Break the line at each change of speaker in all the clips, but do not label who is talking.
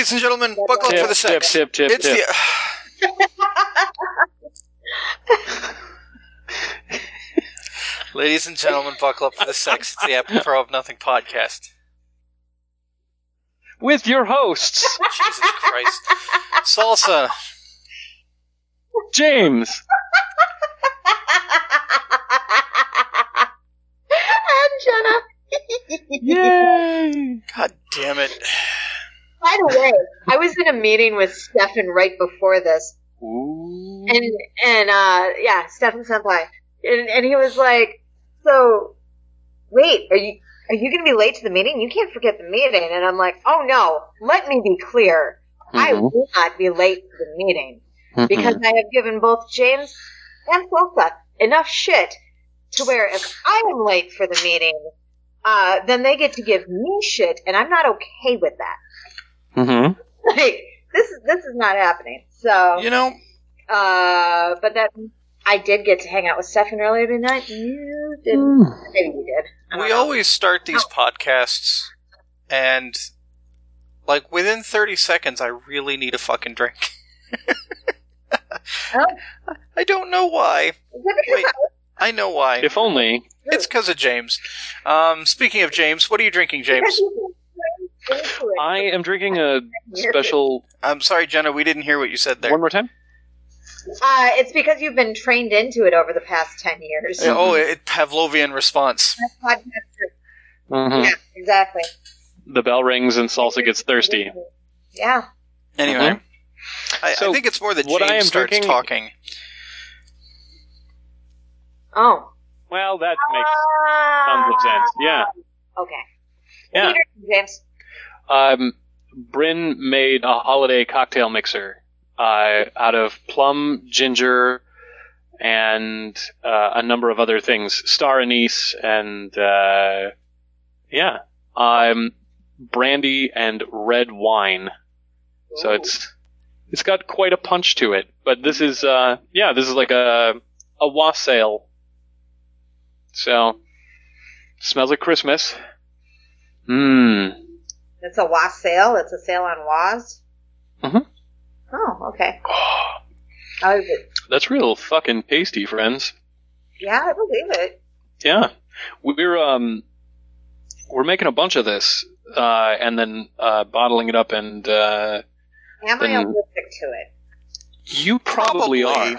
Ladies and gentlemen, buckle up for the sex.
Tip.
Ladies and gentlemen, buckle up for the sex. It's the Apropos of Nothing podcast.
With your hosts,
Jesus Christ. Salsa.
James.
And Jenna.
Yay!
God damn it.
By the way, I was in a meeting with Stefan right before this.
Ooh.
And Stefan Senpai. And he was like, so, wait, are you going to be late to the meeting? You can't forget the meeting. And I'm like, oh no, let me be clear. I will not be late to the meeting. Because I have given both James and Salsa enough shit to where if I am late for the meeting, then they get to give me shit, and I'm not okay with that.
Mm-hmm.
Like, this is not happening. So,
You know,
but that I did get to hang out with Stefan earlier tonight. You didn't. Maybe you did. I don't
we
know.
always start these podcasts, and, like, within 30 seconds, I really need a fucking drink.
Oh.
I don't know why.
Is it because
Wait, I know why.
If only.
It's because of James. Speaking of James, what are you drinking, James?
I am drinking a special...
I'm sorry, Jenna, we didn't hear what you said there.
One more time?
It's because you've been trained into it over the past 10 years.
Pavlovian response.
Mm-hmm.
Yeah, exactly.
The bell rings and Salsa gets thirsty.
Yeah.
Anyway, I
So,
think it's more that
what I am
James starts
drinking-
talking.
Oh.
Well, that makes tons of sense. Yeah.
Okay.
Yeah.
What are you drinking, James?
Bryn made a holiday cocktail mixer out of plum, ginger, and a number of other things. Star anise and, brandy and red wine. So it's got quite a punch to it. But this is like a wassail. So, smells like Christmas.
It's a wassail. It's a sale on was.
Mm-hmm.
Oh, okay. How is it?
That's real fucking tasty, friends.
Yeah, I believe it.
Yeah. We're making a bunch of this, and then bottling it up, and
Am I allergic to it?
you probably are.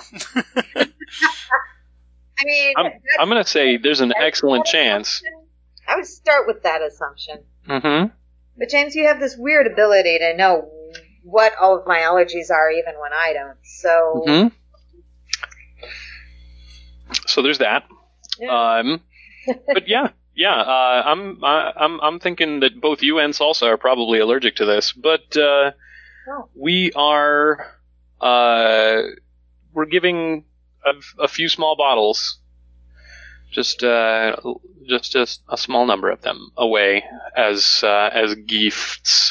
I mean,
I'm going to say there's an excellent chance.
I would start with that assumption.
Mm-hmm.
But James, you have this weird ability to know what all of my allergies are, even when I don't. So,
Mm-hmm. So there's that.
yeah.
But I'm thinking that both you and Salsa are probably allergic to this, but we are we're giving a few small bottles, just a small number of them away as gifts.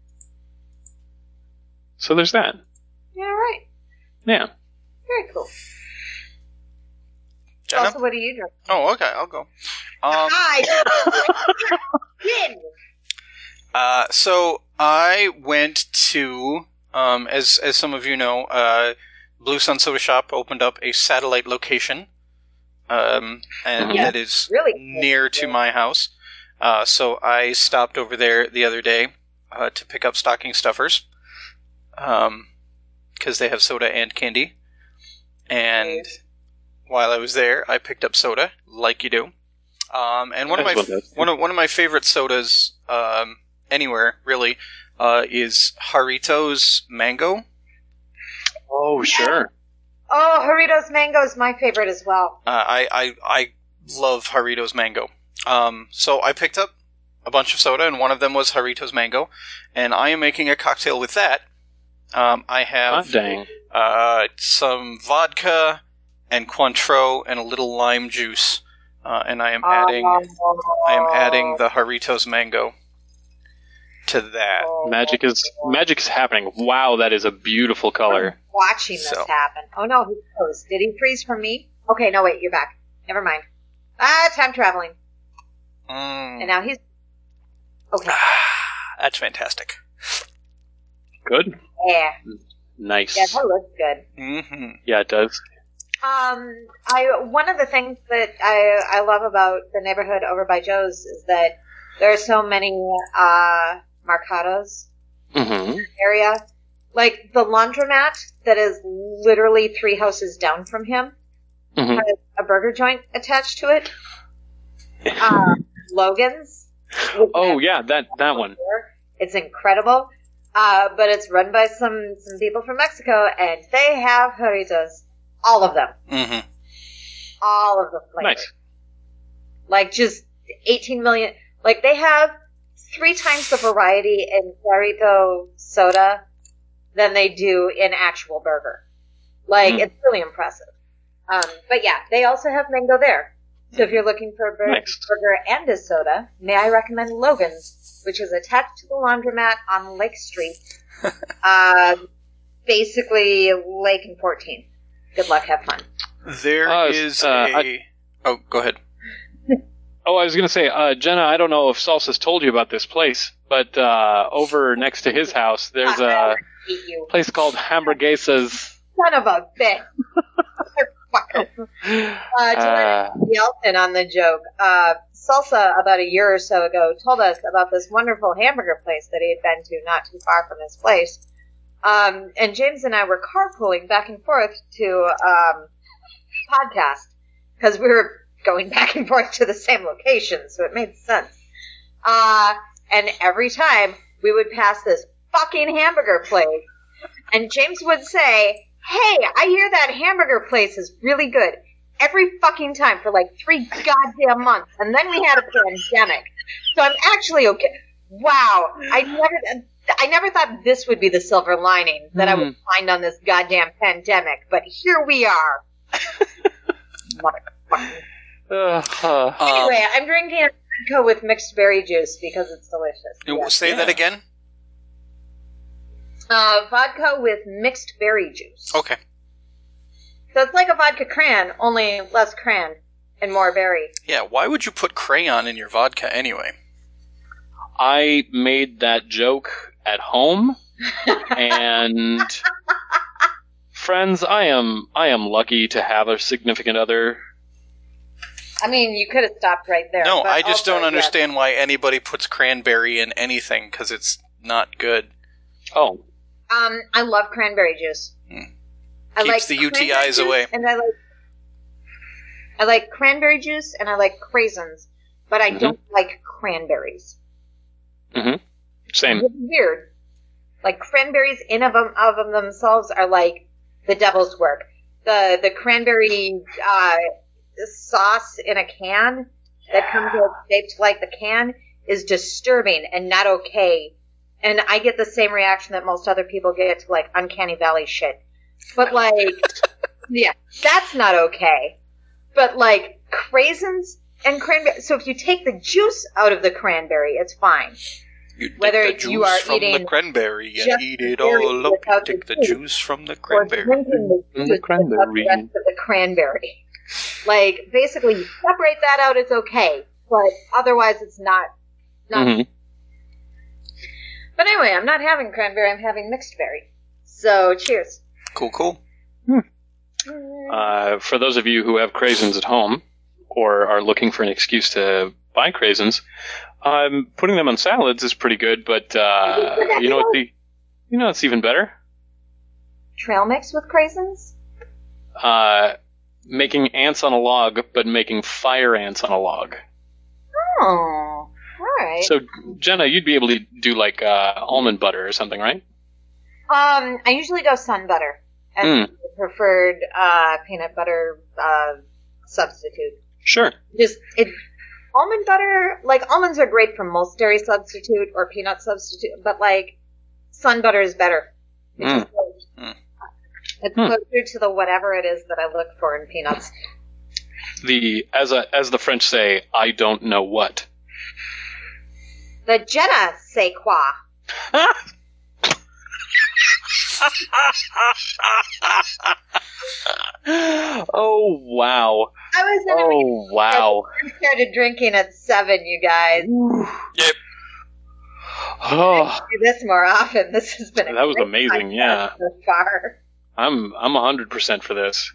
So there's that.
Yeah, right.
Yeah.
Very cool.
Jenna?
Also, what are you drinking?
Oh, okay, I'll go. So I went to, as some of you know, Blue Sun Soda Shop opened up a satellite location, and that is
really
near to my house. So I stopped over there the other day to pick up stocking stuffers, because they have soda and candy. And while I was there, I picked up soda, like you do. And one of my favorite sodas anywhere really is Jarritos Mango.
Oh, sure.
Oh, Jarritos Mango is my favorite as well.
I love Jarritos Mango. So I picked up a bunch of soda, and one of them was Jarritos Mango, and I am making a cocktail with that. I have some vodka and Cointreau and a little lime juice, and I am adding the Jarritos Mango to that.
Magic is happening. Wow, that is a beautiful color.
I'm watching this happen. Oh no, he froze. Did he freeze from me? Okay, no, wait, you're back. Never mind. Time traveling. And now he's... Okay.
That's fantastic.
Good.
Yeah.
Nice.
Yeah, that looks good.
Mm-hmm.
Yeah, it does.
One of the things that I love about the neighborhood over by Joe's is that there are so many mercados
Mm-hmm.
in the area. Like the laundromat that is literally 3 houses down from him
Mm-hmm.
has a burger joint attached to it. Logan's.
Oh yeah, that one.
It's incredible. But it's run by some people from Mexico, and they have burritos. All of them.
Mm-hmm.
All of the flavors.
Nice.
Like, just 18 million. Like, they have 3 times the variety in burrito soda than they do in actual burger. Like, it's really impressive. But yeah, they also have mango there. So if you're looking for a burger and a soda, may I recommend Logan's, which is attached to the laundromat on Lake Street. Basically, Lake and 14th. Good luck, have fun.
There is Oh, go ahead.
Oh, I was going to say, Jenna, I don't know if Salsa's told you about this place, but over next to his house, there's a place called Hamburguesas.
Son of a bitch. Yelton on the joke. Salsa, about a year or so ago, told us about this wonderful hamburger place that he had been to not too far from his place. And James and I were carpooling back and forth to podcast because we were going back and forth to the same location, so it made sense. And every time we would pass this fucking hamburger place, and James would say, "Hey, I hear that hamburger place is really good." Every fucking time for like 3 goddamn months, and then we had a pandemic, so I'm actually okay. Wow, I never thought this would be the silver lining that I would find on this goddamn pandemic, but here we are. Anyway, I'm drinking a vodka with mixed berry juice because it's delicious.
Say that again?
Vodka with mixed berry juice.
Okay.
So it's like a vodka cran, only less cran and more berry.
Yeah, why would you put crayon in your vodka anyway?
I made that joke at home, and friends, I am lucky to have a significant other.
I mean, you could have stopped right there.
No,
but
I just
also,
don't understand why anybody puts cranberry in anything, because it's not good.
Oh.
I love cranberry juice. I
Keeps
like
the UTIs away.
And I like cranberry juice, and I like craisins, but I don't like cranberries.
Mm-hmm. Same.
It's weird. Like, cranberries in of them themselves are like the devil's work. The cranberry sauce in a can that comes shaped like the can is disturbing and not okay. And I get the same reaction that most other people get to, like, Uncanny Valley shit. But, like, yeah, that's not okay. But, like, craisins and cranberry. So if you take the juice out of the cranberry, it's fine.
You take
Whether
the juice
you are
from
eating
the cranberry and
just
eat it
the berry
all up. You
without
take
the
the
juice,
juice from the
or
cranberry.
drinking the juice without the rest of the cranberry. Like, basically, you separate that out, it's okay. But otherwise, it's not. But anyway, I'm not having cranberry, I'm having mixed berry. So, cheers.
Cool.
For those of you who have craisins at home, or are looking for an excuse to buy craisins, putting them on salads is pretty good, but you know what's even better?
Trail mix with craisins?
Making ants on a log, but making fire ants on a log.
Oh, alright.
So, Jenna, you'd be able to do like almond butter or something, right?
I usually go sun butter as the preferred peanut butter substitute.
Sure.
Almond butter, like, almonds are great for most dairy substitute or peanut substitute, but, like, sun butter is better. It's closer to the whatever it is that I look for in peanuts.
As the French say, I don't know what.
The je ne sais quoi.
Oh, wow.
I started drinking at 7, you guys.
Yep.
Oh,
do this more often. This has been
that was amazing. Yeah,
so far.
I'm 100% for this.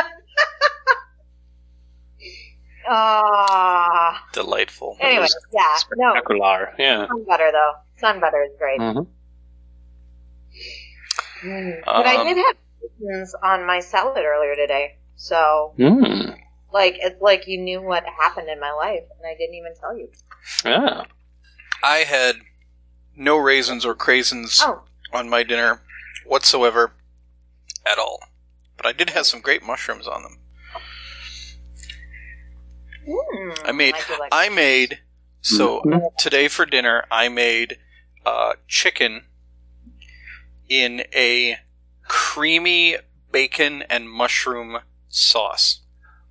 Delightful.
Anyway, yeah, no.
Spectacular. Yeah.
Sun butter, though. Sun butter is great.
Mm-hmm.
But I did have chickens on my salad earlier today. So, it's like you knew what happened in my life, and I didn't even tell you.
Yeah.
I had no raisins or craisins on my dinner whatsoever at all. But I did have some great mushrooms on them. Today for dinner, I made chicken in a creamy bacon and mushroom sauce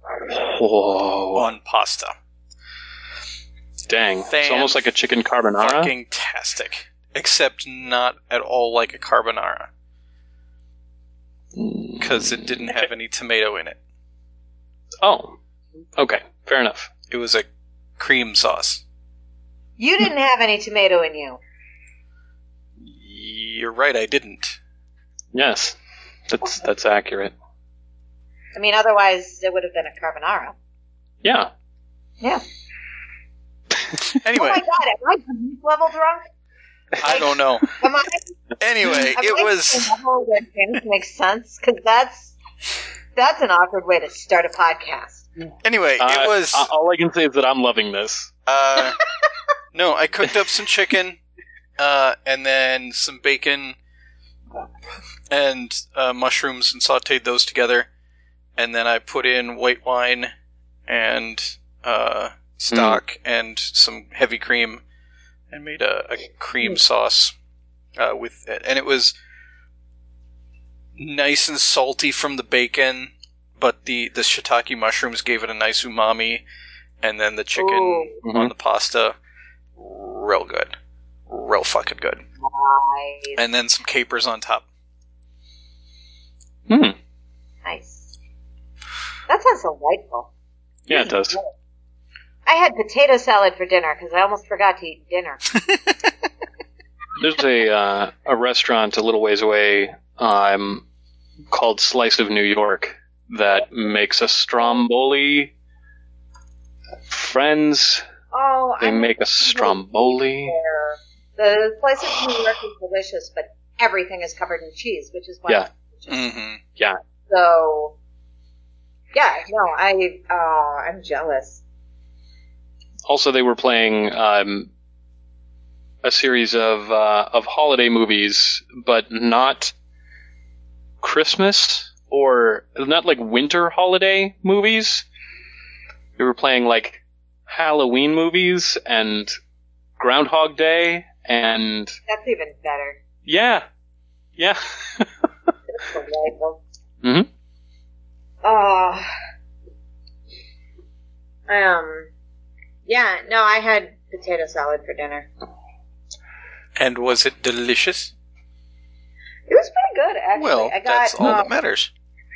on pasta.
Dang. It's almost like a chicken carbonara?
Fucking tastic. Except not at all like a carbonara. Because it didn't have any tomato in it.
Oh. Okay. Fair enough.
It was a cream sauce.
You didn't have any tomato in you.
You're right, I didn't.
Yes. That's accurate.
I mean, otherwise it would have been a carbonara.
Yeah.
Yeah.
Anyway.
Oh my god, am I beef level drunk?
I don't know.
Am I?
Anyway, it was...
That makes sense, because that's an awkward way to start a podcast.
Anyway, it was...
all I can say is that I'm loving this.
No, I cooked up some chicken, and then some bacon, and mushrooms, and sauteed those together. And then I put in white wine, and stock, and some heavy cream, and made a cream sauce with it. And it was nice and salty from the bacon, but the shiitake mushrooms gave it a nice umami, and then the chicken on the pasta, real good. Real fucking good.
Nice.
And then some capers on top.
Nice. That sounds delightful.
Yeah, it does.
I had potato salad for dinner because I almost forgot to eat dinner.
There's a restaurant a little ways away called Slice of New York that makes a stromboli. Friends, they make a stromboli.
The Slice of New York is delicious, but everything is covered in cheese, which is why it's delicious.
Mm-hmm. Yeah.
So, yeah, no, I'm jealous.
Also, they were playing a series of holiday movies, but not Christmas or not like winter holiday movies. They were playing like Halloween movies and Groundhog Day and...
That's even better.
Yeah. Yeah.
That's delightful.
Mm-hmm.
Yeah, no, I had potato salad for dinner.
And was it delicious?
It was pretty good, actually.
Well, that's all that matters.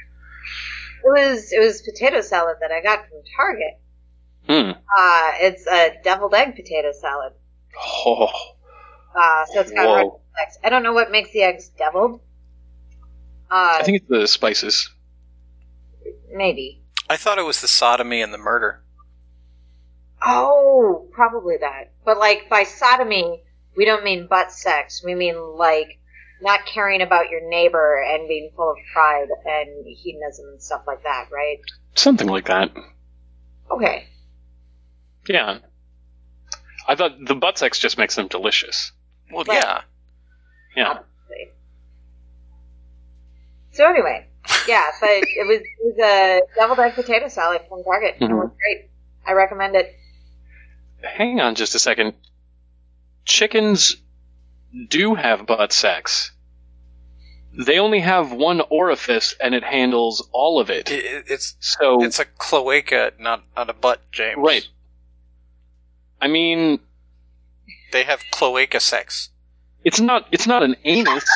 It was potato salad that I got from Target. It's a deviled egg potato salad.
Oh.
So it's got red eggs. I don't know what makes the eggs deviled.
I think it's the spices.
Maybe.
I thought it was the sodomy and the murder.
Oh, probably that. But, like, by sodomy, we don't mean butt sex. We mean, like, not caring about your neighbor and being full of pride and hedonism and stuff like that, right?
Something like that.
Okay.
Yeah. I thought the butt sex just makes them delicious.
Well, yeah.
Yeah.
Obviously. So anyway, yeah, but it was a deviled egg potato salad from Target. Mm-hmm. It was great. I recommend it.
Hang on just a second. Chickens do have butt sex. They only have one orifice, and it handles all of it.
It's a cloaca, not a butt, James.
Right. I mean,
they have cloaca sex.
It's not an anus.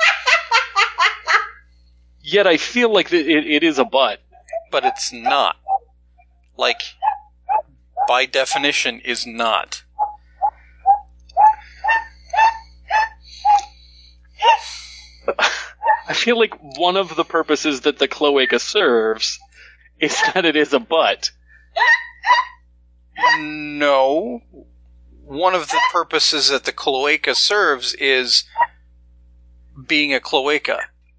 Yet I feel like it is a butt.
But it's not. Like, by definition, is not.
I feel like one of the purposes that the cloaca serves is that it is a butt.
No. One of the purposes that the cloaca serves is being a cloaca.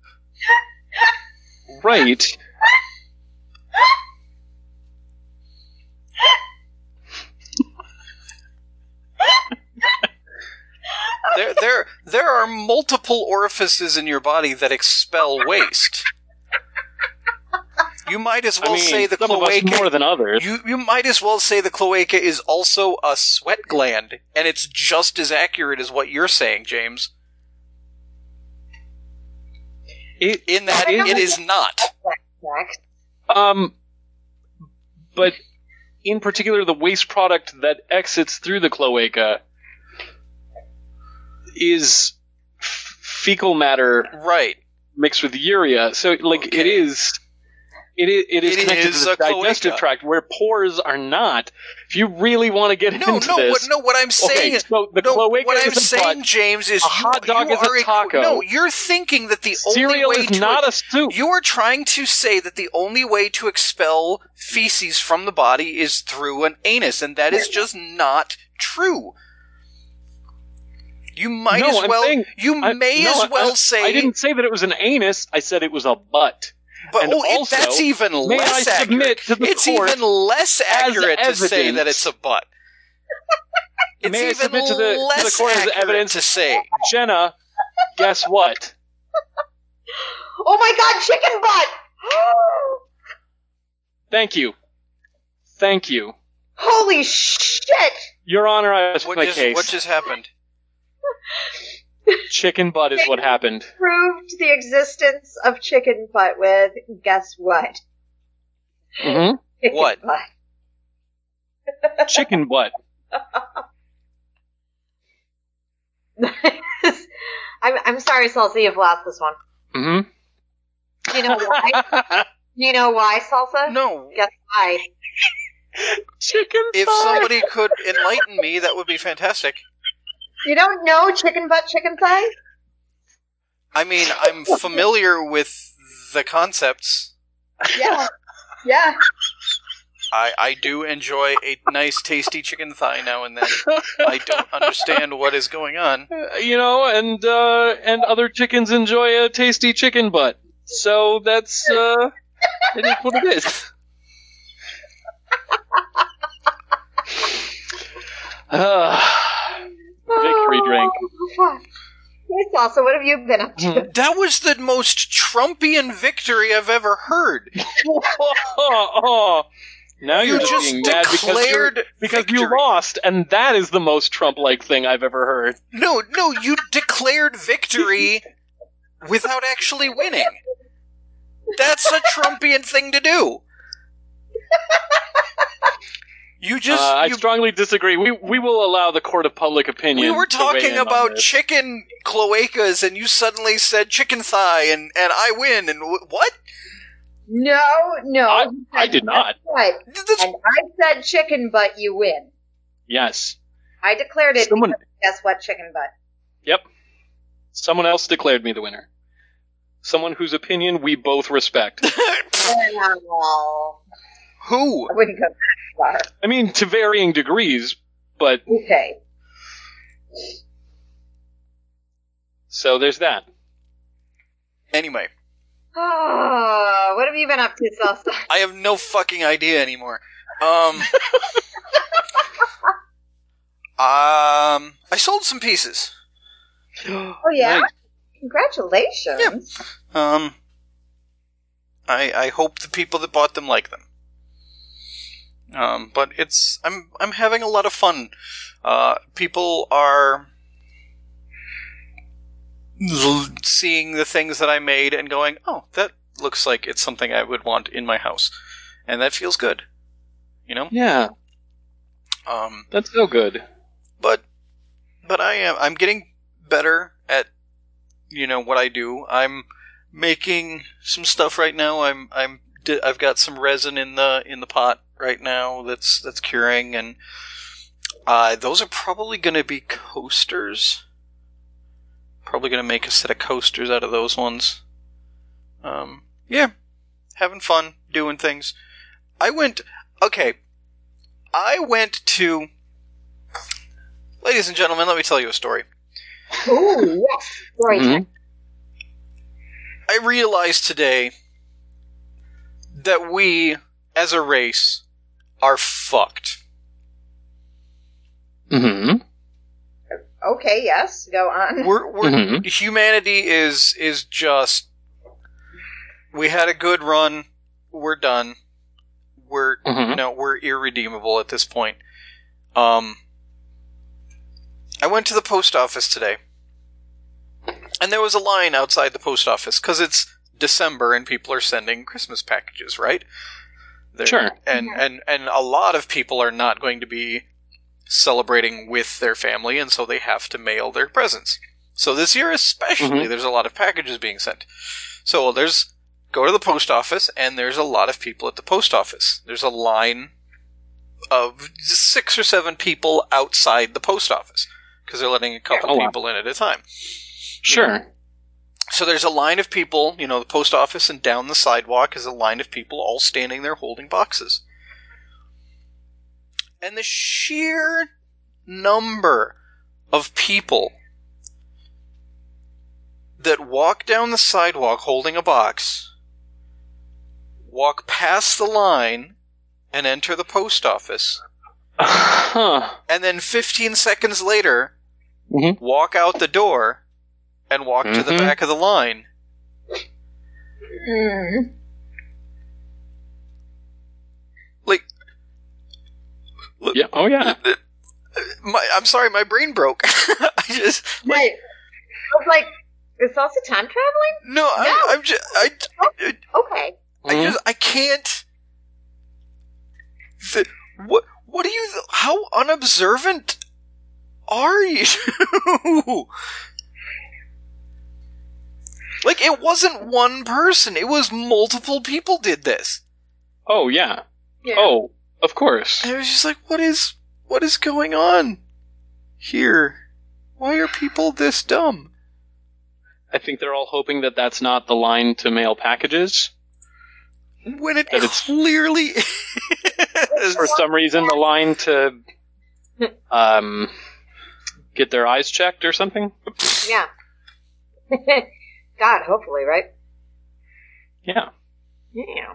Right.
There are multiple orifices in your body that expel waste. You might as well say the cloaca
more than others.
You might as well say the cloaca is also a sweat gland, and it's just as accurate as what you're saying, James. It is not.
But in particular, the waste product that exits through the cloaca is fecal matter,
right,
mixed with urea. So, like, okay. It is connected to the digestive tract, where pores are not. If you really want to get into this...
what I'm saying is...
So the cloaca
what I'm
is
saying,
butt,
James, is
a hot dog is a taco.
No, you're thinking that the
cereal
only way
is not a soup.
You are trying to say that the only way to expel feces from the body is through an anus, and that is just not true. You might as well... say...
I didn't say that it was an anus, I said it was a butt.
But also, that's even less accurate. It's even less accurate to say that it's a butt. It's
may
even
I submit to the court as evidence
to say.
Jenna, guess what?
Oh my God, chicken butt!
Thank you.
Holy shit!
Your Honor, I rest my case.
What just happened?
Chicken butt is what happened.
Proved the existence of chicken butt with, guess what?
Mm-hmm.
What?
Chicken butt.
I'm sorry, Salsa, you've lost this one.
Mm-hmm.
Do you know why? Do you know why, Salsa?
No.
Guess why?
Chicken
If
butt.
somebody could enlighten me, that would be fantastic.
You don't know chicken butt, chicken thigh?
I mean, I'm familiar with the concepts.
Yeah. Yeah.
I do enjoy a nice, tasty chicken thigh now and then. I don't understand what is going on.
And other chickens enjoy a tasty chicken butt. So that's, it is what it is. Victory drink.
Hey, Salsa, what have you been up to?
That was the most Trumpian victory I've ever heard.
Now you're just being mad because you lost, and that is the most Trump-like thing I've ever heard.
No, you declared victory without actually winning. That's a Trumpian thing to do.
I strongly disagree. We will allow the court of public opinion.
We were talking about
chicken
cloacas, and you suddenly said chicken thigh, and I win. And what?
No.
I did not.
Right. And I said chicken butt, you win.
Yes.
I declared it because guess what, chicken butt.
Yep. Someone else declared me the winner. Someone whose opinion we both respect.
Who?
I wouldn't go that far.
I mean, to varying degrees, but...
Okay.
So there's that.
Anyway.
Oh, what have you been up to, Salsa?
I have no fucking idea anymore. I sold some pieces.
Oh, yeah? Nice. Congratulations.
Yeah. I hope the people that bought them like them. But I'm having a lot of fun. People are seeing the things that I made and going, oh, that looks like it's something I would want in my house. And that feels good. You know?
Yeah. That's so good.
But I'm getting better at, what I do. I'm making some stuff right now. I've got some resin in the pot right now that's curing, and those are probably going to be coasters. Probably going to make a set of coasters out of those ones. Yeah, having fun, doing things. I went to... Ladies and gentlemen, let me tell you a story.
Ooh, yes. Story time.
I realized today that we, as a race, are fucked.
Mm-hmm.
Okay, yes, go on.
Humanity is just... We had a good run. We're done. We're irredeemable at this point. I went to the post office today, and there was a line outside the post office because it's December and people are sending Christmas packages, right?
Sure.
And a lot of people are not going to be celebrating with their family, and so they have to mail their presents. So this year especially, there's a lot of packages being sent. So go to the post office, and there's a lot of people at the post office. There's a line of 6 or 7 people outside the post office, because they're letting a couple people in at a time.
Sure.
So there's a line of people, the post office, and down the sidewalk is a line of people all standing there holding boxes. And the sheer number of people that walk down the sidewalk holding a box, walk past the line, and enter the post office, and then 15 seconds later, walk out the door and walk to the back of the line. Like, look,
yeah. Oh yeah.
I'm sorry, my brain broke. I just
I was like, is also time traveling?
No, I'm just
okay.
I can't. What are you? How unobservant are you? Like, it wasn't one person; it was multiple people did this.
Oh yeah. Oh, of course.
And I was just like, what is going on here? Why are people this dumb?
I think they're all hoping that that's not the line to mail packages.
When it clearly is.
For some reason, the line to get their eyes checked or something.
Yeah. God, hopefully, right?
Yeah.
Yeah.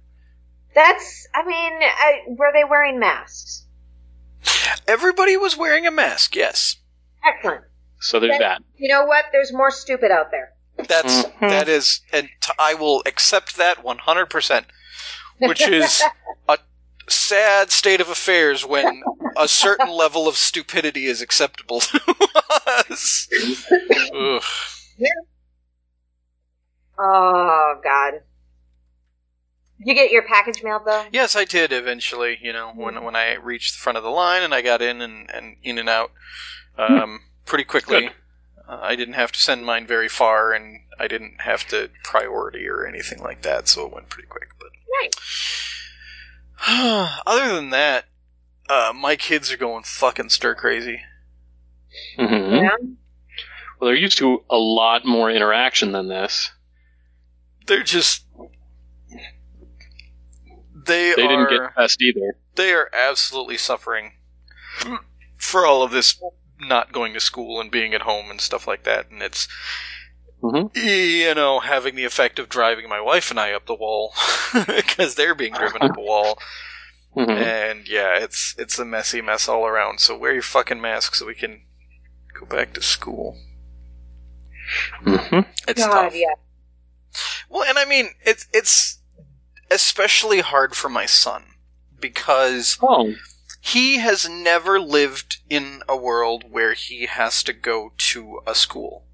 Were they wearing masks?
Everybody was wearing a mask, yes.
Excellent.
So there's that.
You know what? There's more stupid out there.
That is, and I will accept that 100%, which is a sad state of affairs when a certain level of stupidity is acceptable to us. Ugh.
Oh, God. Did you get your package mailed, though?
Yes, I did eventually, when I reached the front of the line and I got in and in and out pretty quickly.
Good.
I didn't have to send mine very far, and I didn't have to priority or anything like that, so it went pretty quick. But
nice.
Other than that, my kids are going fucking stir crazy.
Mm-hmm.
Yeah.
Well, they're used to a lot more interaction than this.
They're just... They
didn't get best either.
They are absolutely suffering for all of this not going to school and being at home and stuff like that, and it's having the effect of driving my wife and I up the wall because they're being driven up the wall. And yeah, it's a messy mess all around. So wear your fucking mask so we can go back to school. It's tough.
Yeah.
Well, and I mean, it's especially hard for my son because he has never lived in a world where he has to go to a school.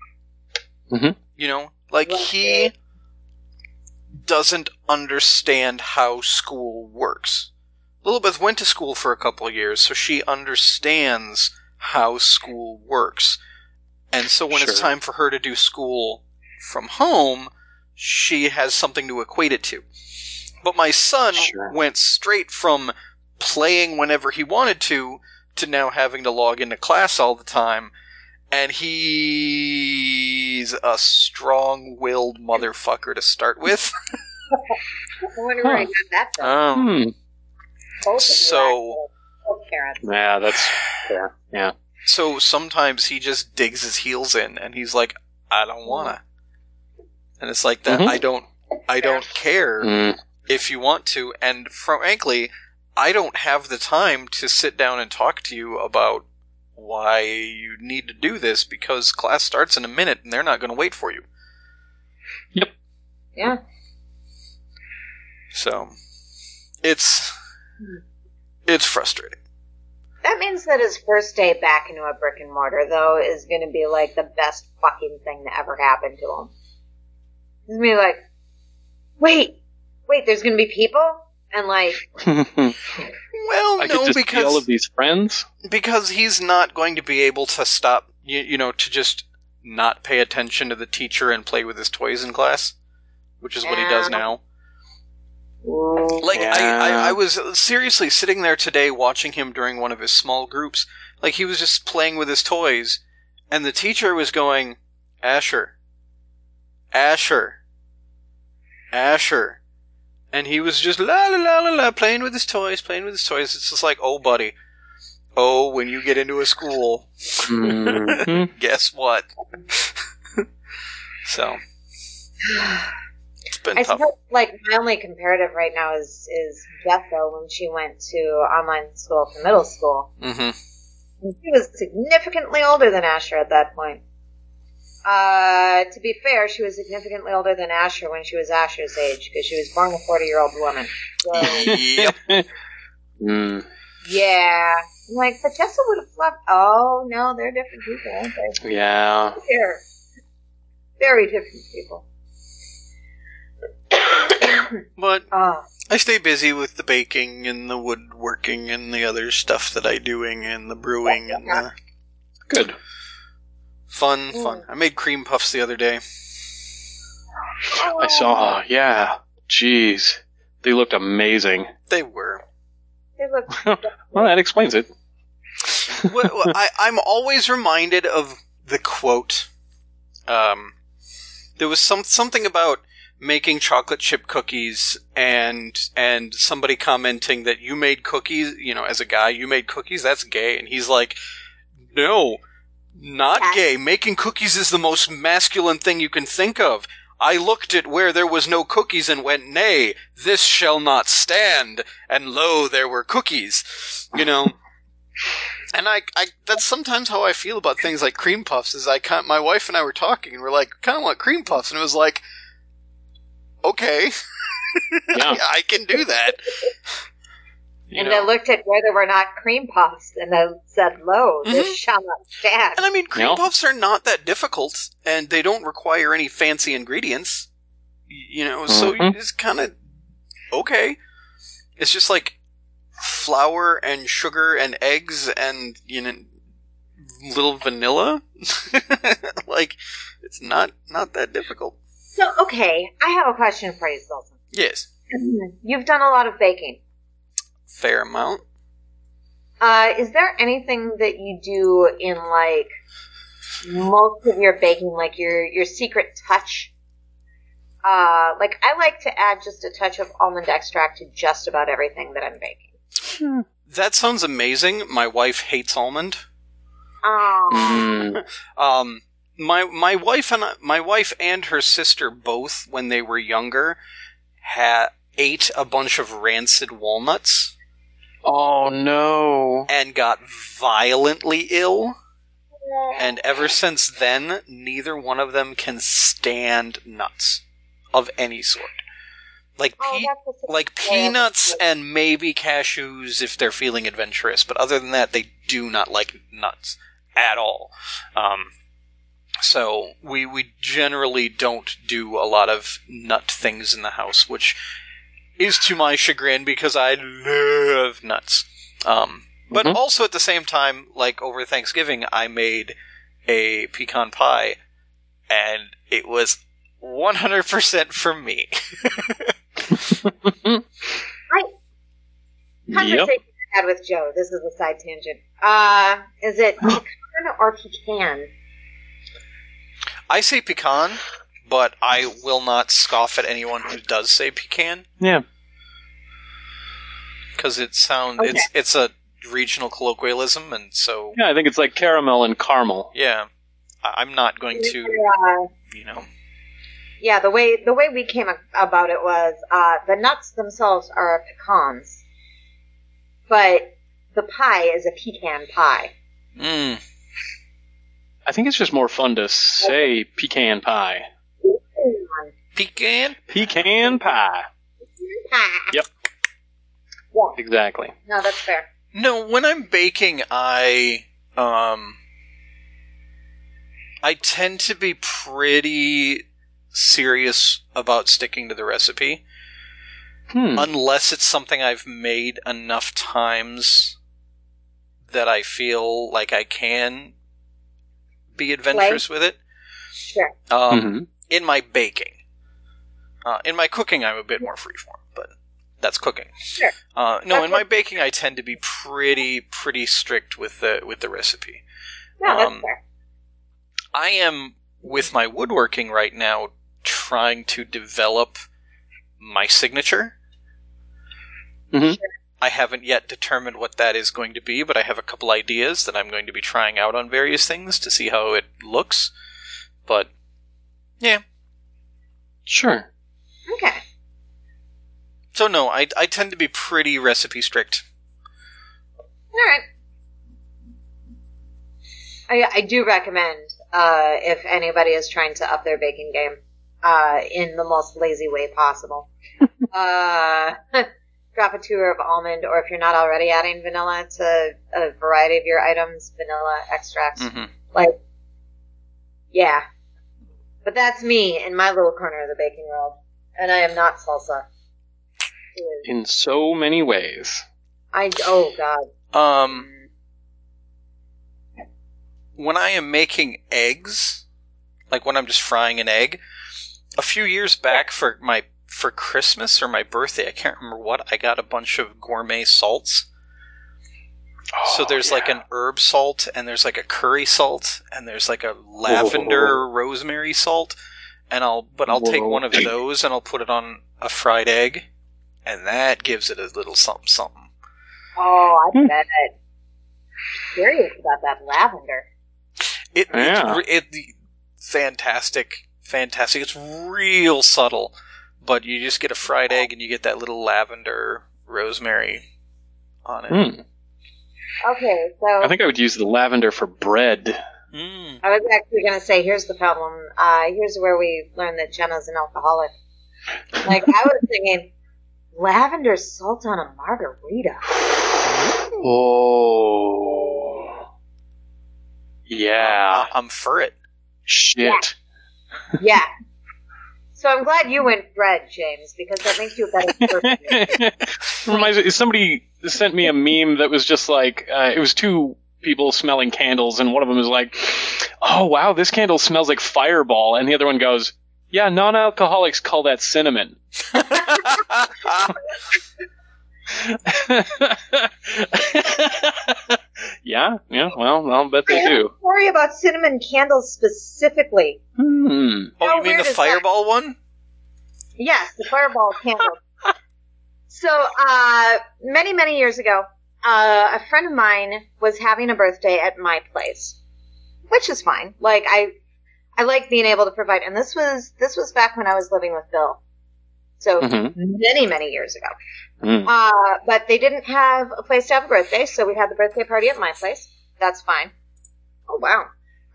He doesn't understand how school works. Lilibeth went to school for a couple of years, so she understands how school works. And so when it's time for her to do school from home, she has something to equate it to. But my son went straight from playing whenever he wanted to now having to log into class all the time. And he's a strong-willed motherfucker to start with.
I wonder where I got that from. Both of you parents.
Yeah, that's fair. Yeah.
So sometimes he just digs his heels in, and he's like, I don't wanna. And it's like that. I don't care if you want to. And frankly, I don't have the time to sit down and talk to you about why you need to do this, because class starts in a minute and they're not going to wait for you.
Yep.
Yeah.
So, it's frustrating.
That means that his first day back into a brick and mortar, though, is going to be like the best fucking thing that ever happened to him. He's going to be like, wait, there's going to be people? And like...
Well,
I could just see all of these friends.
Because he's not going to be able to stop, to just not pay attention to the teacher and play with his toys in class, which is what he does now. Like, I was seriously sitting there today watching him during one of his small groups. Like, he was just playing with his toys, and the teacher was going, Asher. And he was just la la la la la playing with his toys. It's just like, oh buddy, when you get into a school, guess what? So it's been tough.
Suppose, like, my only comparative right now is Bethel when she went to online school for middle school.
Mm-hmm.
And she was significantly older than Asher at that point. To be fair, she was significantly older than Asher when she was Asher's age, because she was born a 40-year-old woman. So,
yep.
Yeah. I'm like, but Jessa would have left. Oh, no, they're different people, aren't they?
Yeah.
They're very different people.
But I stay busy with the baking and the woodworking and the other stuff that I'm doing and the brewing and the...
Good.
Fun. I made cream puffs the other day.
I saw, yeah. Jeez. They looked amazing.
They were.
They look...
Well, that explains it.
Well, I'm always reminded of the quote. There was something about making chocolate chip cookies and somebody commenting that you made cookies, as a guy, you made cookies, that's gay. And he's like, no, not gay. Making cookies is the most masculine thing you can think of. I looked at where there was no cookies and went, nay, this shall not stand. And lo, there were cookies. And I that's sometimes how I feel about things like cream puffs, is my wife and I were talking and we're like, kind of want cream puffs. And it was like, okay,
yeah.
I can do that.
And I looked at where there were not cream puffs, and I said, lo, this shall not stand.
And I mean, cream puffs are not that difficult, and they don't require any fancy ingredients. So it's kind of okay. It's just like flour and sugar and eggs and, little vanilla. Like, it's not that difficult.
So, okay, I have a question for you, Sultan.
Yes.
You've done a lot of baking.
Fair amount.
Is there anything that you do in, like, most of your baking, like your secret touch? Like, I like to add just a touch of almond extract to just about everything that I'm baking.
That sounds amazing. My wife hates almond.
Oh.
My wife and her sister both, when they were younger, ate a bunch of rancid walnuts.
Oh no!
And got violently ill. And ever since then, neither one of them can stand nuts of any sort. Like peanuts and maybe cashews if they're feeling adventurous, but other than that, they do not like nuts at all. So we generally don't do a lot of nut things in the house, which is to my chagrin because I love nuts. But also at the same time, like over Thanksgiving, I made a pecan pie, and it was 100% for me.
Conversation I had with Joe. This is a side tangent. Is it pecan or pecan?
I say pecan, but I will not scoff at anyone who does say pecan.
Yeah.
Because it's a regional colloquialism, and so...
Yeah, I think it's like caramel and caramel.
Yeah. I'm not going to,
Yeah, the way we came about it was, the nuts themselves are pecans, but the pie is a pecan pie.
Mm.
I think it's just more fun to say pecan pie.
Pecan?
Pecan pie. Yep.
Yeah.
Exactly.
No, that's fair.
No, when I'm baking, I tend to be pretty serious about sticking to the recipe. Unless it's something I've made enough times that I feel like I can be adventurous with it.
Sure.
In my baking. In my cooking, I'm a bit more freeform, but that's cooking.
Sure.
In my baking, I tend to be pretty strict with the recipe.
Yeah, that's fair.
I am, with my woodworking right now, trying to develop my signature.
Mm-hmm.
I haven't yet determined what that is going to be, but I have a couple ideas that I'm going to be trying out on various things to see how it looks. But, yeah.
Sure.
Okay.
So no, I tend to be pretty recipe strict.
Alright. I do recommend, if anybody is trying to up their baking game, in the most lazy way possible, drop a tour of almond, or if you're not already adding vanilla to a variety of your items, vanilla extracts.
Mm-hmm.
Like, yeah. But that's me in my little corner of the baking world. And I am not salsa.
In so many ways.
Oh, God.
When I am making eggs, like when I'm just frying an egg, a few years back for Christmas or my birthday, I can't remember what, I got a bunch of gourmet salts. So there's like an herb salt, and there's like a curry salt, and there's like a lavender rosemary salt, and I'll take one of those and I'll put it on a fried egg, and that gives it a little something something.
Oh, I bet. Curious about that lavender.
It's fantastic. It's real subtle, but you just get a fried egg and you get that little lavender rosemary on it.
Okay, so...
I think I would use the lavender for bread.
I was actually going to say, here's the problem. Here's where we learned that Jenna's an alcoholic. Like, I was thinking, lavender salt on a margarita.
Oh. Yeah.
I'm for it.
Shit.
Yeah. So I'm glad you went bread, James, because that makes you a better person.
Reminds me, somebody sent me a meme that was just like, it was two people smelling candles, and one of them was like, oh wow, this candle smells like Fireball, and the other one goes, yeah, non-alcoholics call that cinnamon. Yeah, well, I'll bet they do.
Don't worry about cinnamon candles specifically.
Oh, you mean the Fireball one?
Yes, the Fireball candle. So, many, many years ago, a friend of mine was having a birthday at my place, which is fine. Like, I like being able to provide, and this was back when I was living with Bill. So, many, many years ago. But they didn't have a place to have a birthday, so we had the birthday party at my place. That's fine. Oh, wow.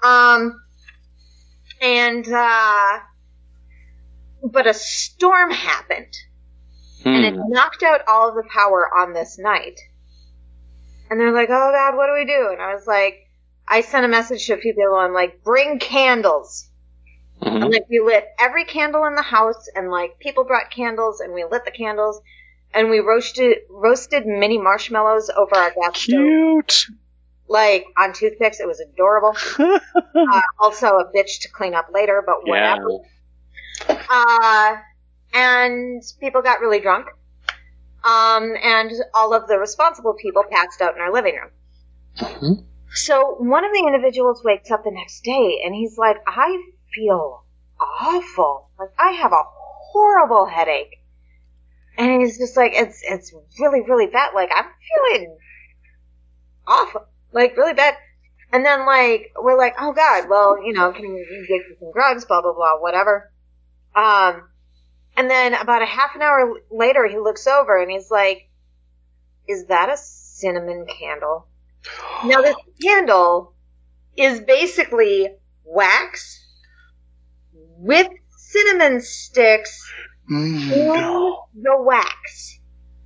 But a storm happened, and it knocked out all of the power on this night. And they're like, oh, God, what do we do? And I was like, I sent a message to a few people. I'm like, bring candles. And like, we lit every candle in the house, and like, people brought candles, and we lit the candles, and we roasted mini marshmallows over our gas stove.
Cute.
Like, on toothpicks. It was adorable. Also a bitch to clean up later, but whatever. Yeah. And people got really drunk. And all of the responsible people passed out in our living room. So one of the individuals wakes up the next day, and he's like, I feel awful. Like, I have a horrible headache. And he's just like, it's really, really bad. Like, I'm feeling awful. Like, really bad. And then, like, we're like, oh, God, well, can you get you some drugs, blah, blah, blah, whatever. And then about a half an hour later, he looks over and he's like, is that a cinnamon candle? Now, this candle is basically wax with cinnamon sticks in the wax.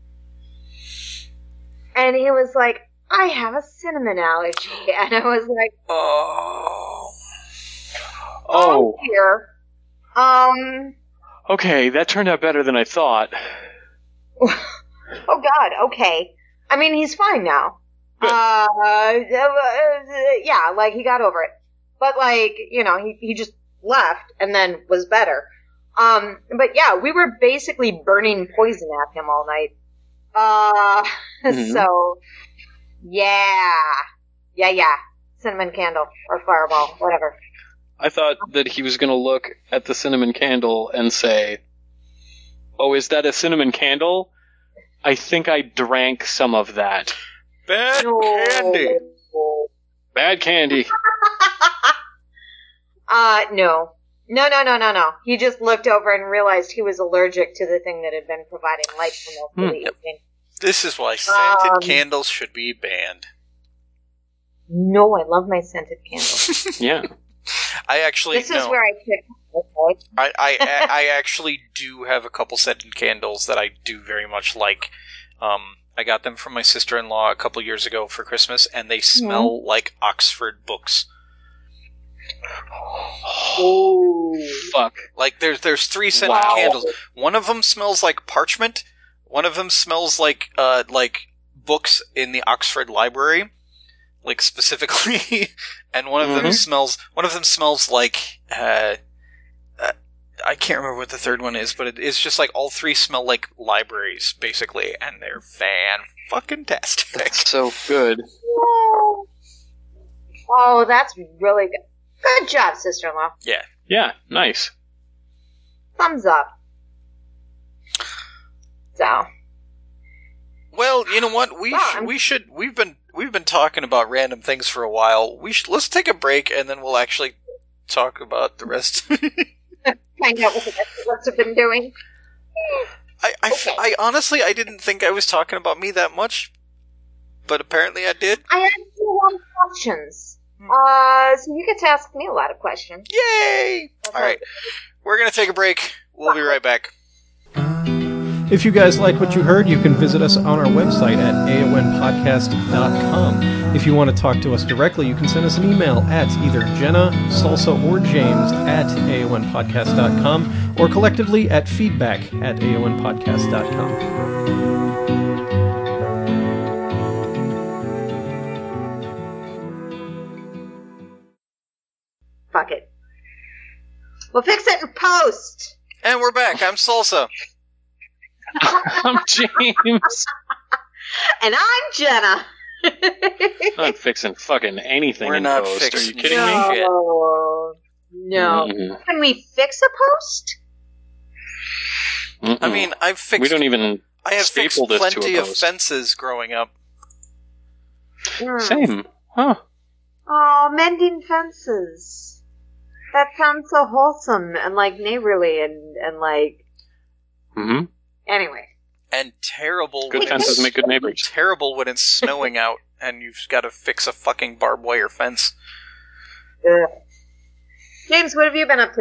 And he was like, I have a cinnamon allergy. And I was like, oh dear.
Okay, that turned out better than I thought.
Oh, God, okay. I mean, he's fine now. Yeah, like, he got over it. But, like, he just left and then was better. But, yeah, we were basically burning poison at him all night. So, yeah. Cinnamon candle or fireball, whatever.
I thought that he was going to look at the cinnamon candle and say, oh, is that a cinnamon candle? I think I drank some of that.
Bad candy.
Bad candy.
No. He just looked over and realized he was allergic to the thing that had been providing light for most of the evening.
This is why scented candles should be banned.
No, I love my scented candles.
Yeah.
I actually
This is where I pick. Okay.
I actually do have a couple scented candles that I do very much like. I got them from my sister-in-law a couple years ago for Christmas, and they smell like Oxford books.
Oh, fuck.
Like, there's 3 scented candles. One of them smells like parchment. One of them smells like books in the Oxford Library, like, specifically. And one of them smells like, I can't remember what the third one is, but it's just like all 3 smell like libraries, basically, and they're fan-fucking-tastic.
That's so good.
Oh, that's really good. Good job, sister-in-law.
Yeah.
Yeah, nice.
Thumbs up. So.
Well, you know what? We've been talking about random things for a while. Let's take a break, and then we'll actually talk about the rest.
Find out what the rest of us have been doing.
I honestly, I didn't think I was talking about me that much, but apparently I did.
I asked you a lot of questions. So you get to ask me a lot of questions.
Yay! Alright, we're gonna take a break. We'll be right back.
If you guys like what you heard, you can visit us on our website at aonpodcast.com. If you want to talk to us directly, you can send us an email at either Jenna, Salsa, or James at aonpodcast.com, or collectively at feedback@aonpodcast.com.
Fuck it. We'll fix it in post.
And we're back. I'm Salsa.
I'm James.
And I'm Jenna.
I'm not fixing fucking anything
We're
in
not
post.
fixing
Are you kidding me?
No. Can we fix a post?
I mean, I have fixed
staple this to a
plenty of
post.
fences growing up.
Same. Huh.
Oh, mending fences. That sounds so wholesome and, like, neighborly and like...
Mm-hmm.
Anyway.
And terrible.
Good fences make good neighbors.
Terrible when it's snowing out and you've got to fix a fucking barbed wire fence.
James, what have you been up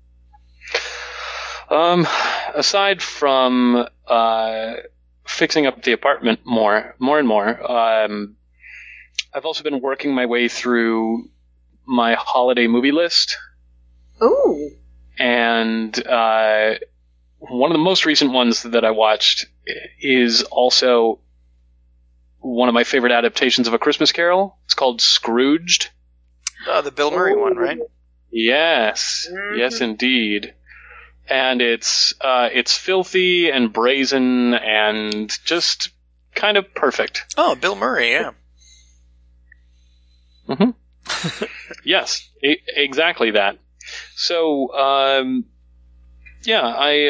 to?
Aside from fixing up the apartment more and more, I've also been working my way through my holiday movie list.
Ooh.
And one of the most recent ones that I watched is also one of my favorite adaptations of A Christmas Carol. It's called Scrooged.
The Bill Murray one, right?
Yes. Yes, indeed. And it's filthy and brazen and just kind of perfect.
Oh, Bill Murray, yeah.
Mm-hmm. Yes, exactly that. So, yeah,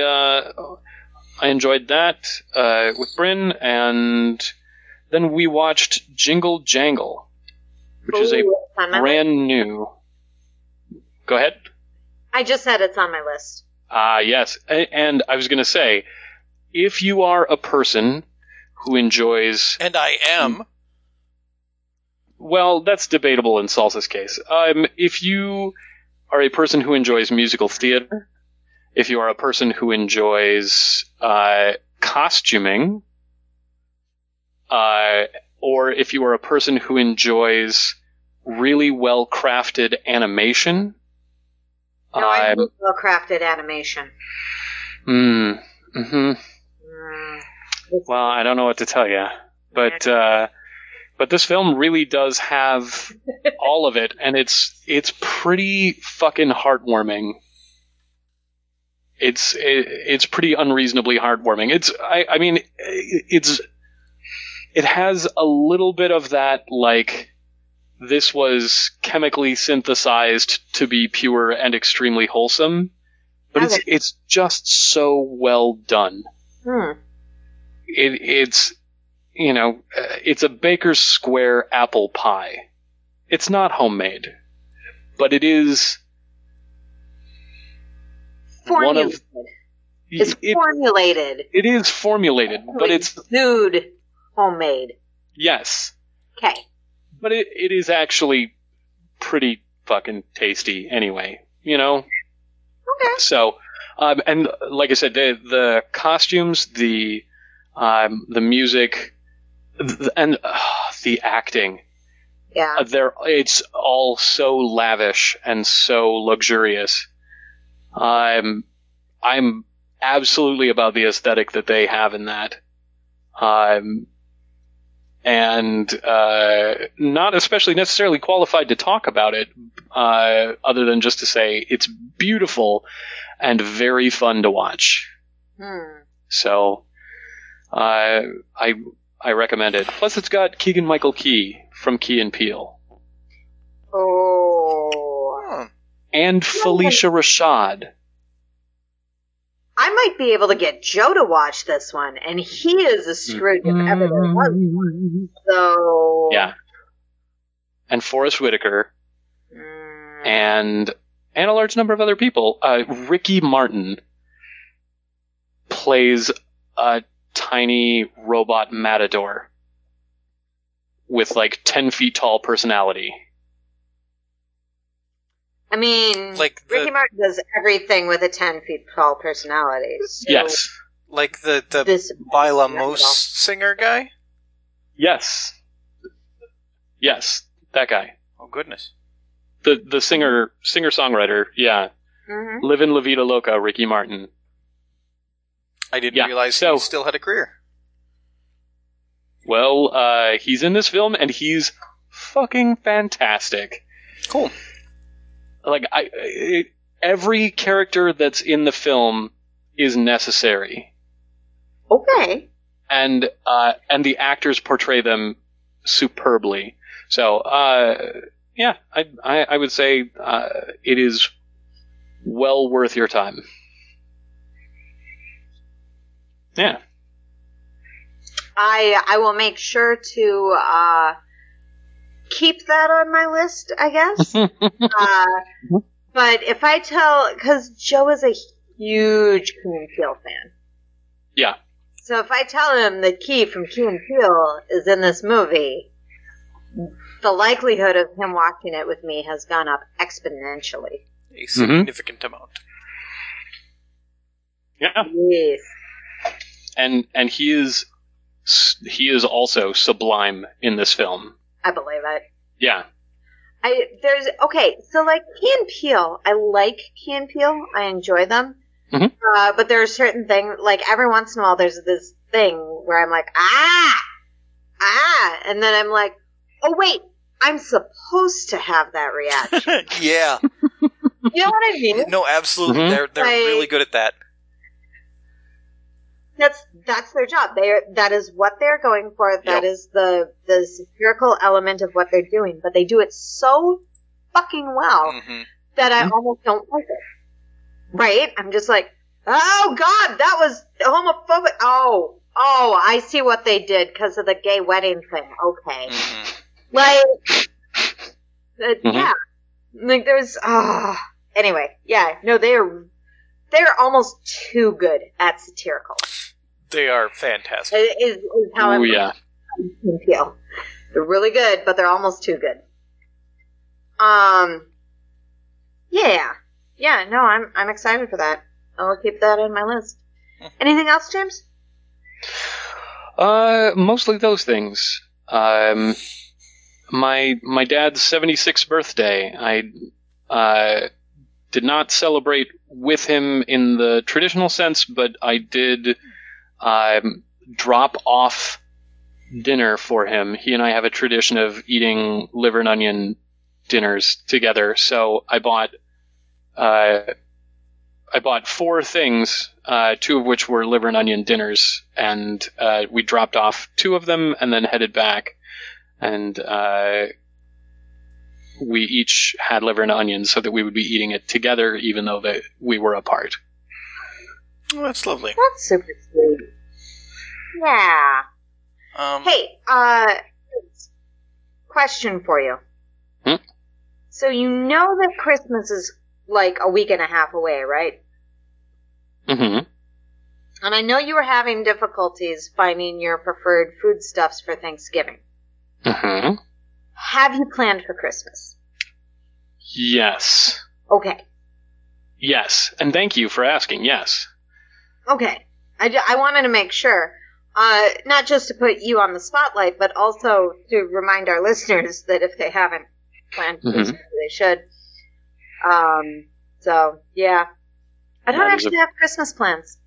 I enjoyed that with Bryn, and then we watched Jingle Jangle, which is a brand new... Go ahead.
I just said it's on my list.
Yes. And I was going to say, if you are a person who enjoys...
And I am.
Well, that's debatable in Salsa's case. If you are a person who enjoys musical theater, if you are a person who enjoys costuming, or if you are a person who enjoys really well-crafted animation...
No, I love well-crafted animation.
Mm-hmm. Well, I don't know what to tell you, but this film really does have all of it, and it's pretty fucking heartwarming. It's pretty unreasonably heartwarming. It has a little bit of that, like, this was chemically synthesized to be pure and extremely wholesome, but it's just so well done. It's it's a Baker's Square apple pie. It's not homemade, but it is
formulated. It's formulated.
It is formulated, but it's
food homemade.
Yes.
Okay.
But it is actually pretty fucking tasty anyway, Okay. So, and like I said, the costumes, the music, and the acting.
Yeah.
It's all so lavish and so luxurious. I'm absolutely about the aesthetic that they have in that. And not especially necessarily qualified to talk about it, other than just to say it's beautiful and very fun to watch. So, I recommend it. Plus, it's got Keegan-Michael Key from Key and Peele.
Oh.
And Felicia Rashad.
I might be able to get Joe to watch this one, and he is a Scrooge if ever there was one. So...
Yeah. And Forrest Whitaker. And a large number of other people. Ricky Martin plays a tiny robot matador with, 10 feet tall personality.
I mean, Ricky Martin does everything with a 10 feet tall personality. So
yes.
Like the Baila Mos singer guy?
Yes. Yes, that guy.
Oh, goodness.
The singer-songwriter, yeah.
Mm-hmm.
Livin' La Vida Loca, Ricky Martin.
I didn't realize he still had a career.
Well, he's in this film, and he's fucking fantastic.
Cool.
Every character that's in the film is necessary.
Okay.
And the actors portray them superbly. So, yeah, I would say it is well worth your time. Yeah.
I will make sure to keep that on my list, I guess. But if I because Joe is a huge Key and Peele fan.
Yeah.
So if I tell him that Key from Key and Peele is in this movie, the likelihood of him watching it with me has gone up exponentially.
A significant amount.
Yeah.
Yes.
And he is also sublime in this film.
I believe it.
Yeah.
So Key and Peele, I like Key and Peele. I enjoy them.
Mm-hmm.
But there are certain things, every once in a while there's this thing where I'm like, and then I'm like, oh wait, I'm supposed to have that reaction.
Yeah.
You know what I mean?
No, absolutely. Mm-hmm. They're really good at that.
That's their job. That is what they're going for. That is the satirical element of what they're doing. But they do it so fucking well that I almost don't like it. Right? I'm just like, oh God, that was homophobic. Oh, I see what they did because of the gay wedding thing. Okay. Like, yeah. Like there's, anyway, yeah, no, they're almost too good at satirical.
They are fantastic.
Is how I feel. They're really good, but they're almost too good. Yeah, no, I'm excited for that. I'll keep that on my list. Anything else, James?
Mostly those things. My dad's 76th birthday, I did not celebrate with him in the traditional sense, but I did drop off dinner for him. He and I have a tradition of eating liver and onion dinners together, so I bought 4 things, 2 of which were liver and onion dinners, and we dropped off 2 of them and then headed back. And we each had liver and onions so that we would be eating it together even though we were apart.
Oh, that's lovely.
That's super sweet. Yeah. Hey, question for you. So you know that Christmas is like a week and a half away, right?
Mm-hmm.
And I know you were having difficulties finding your preferred foodstuffs for Thanksgiving.
Mm-hmm.
Have you planned for Christmas?
Yes.
Okay.
Yes, and thank you for asking, yes.
Okay. I wanted to make sure, not just to put you on the spotlight, but also to remind our listeners that if they haven't planned for Christmas, they should. So, yeah. I don't actually have Christmas plans.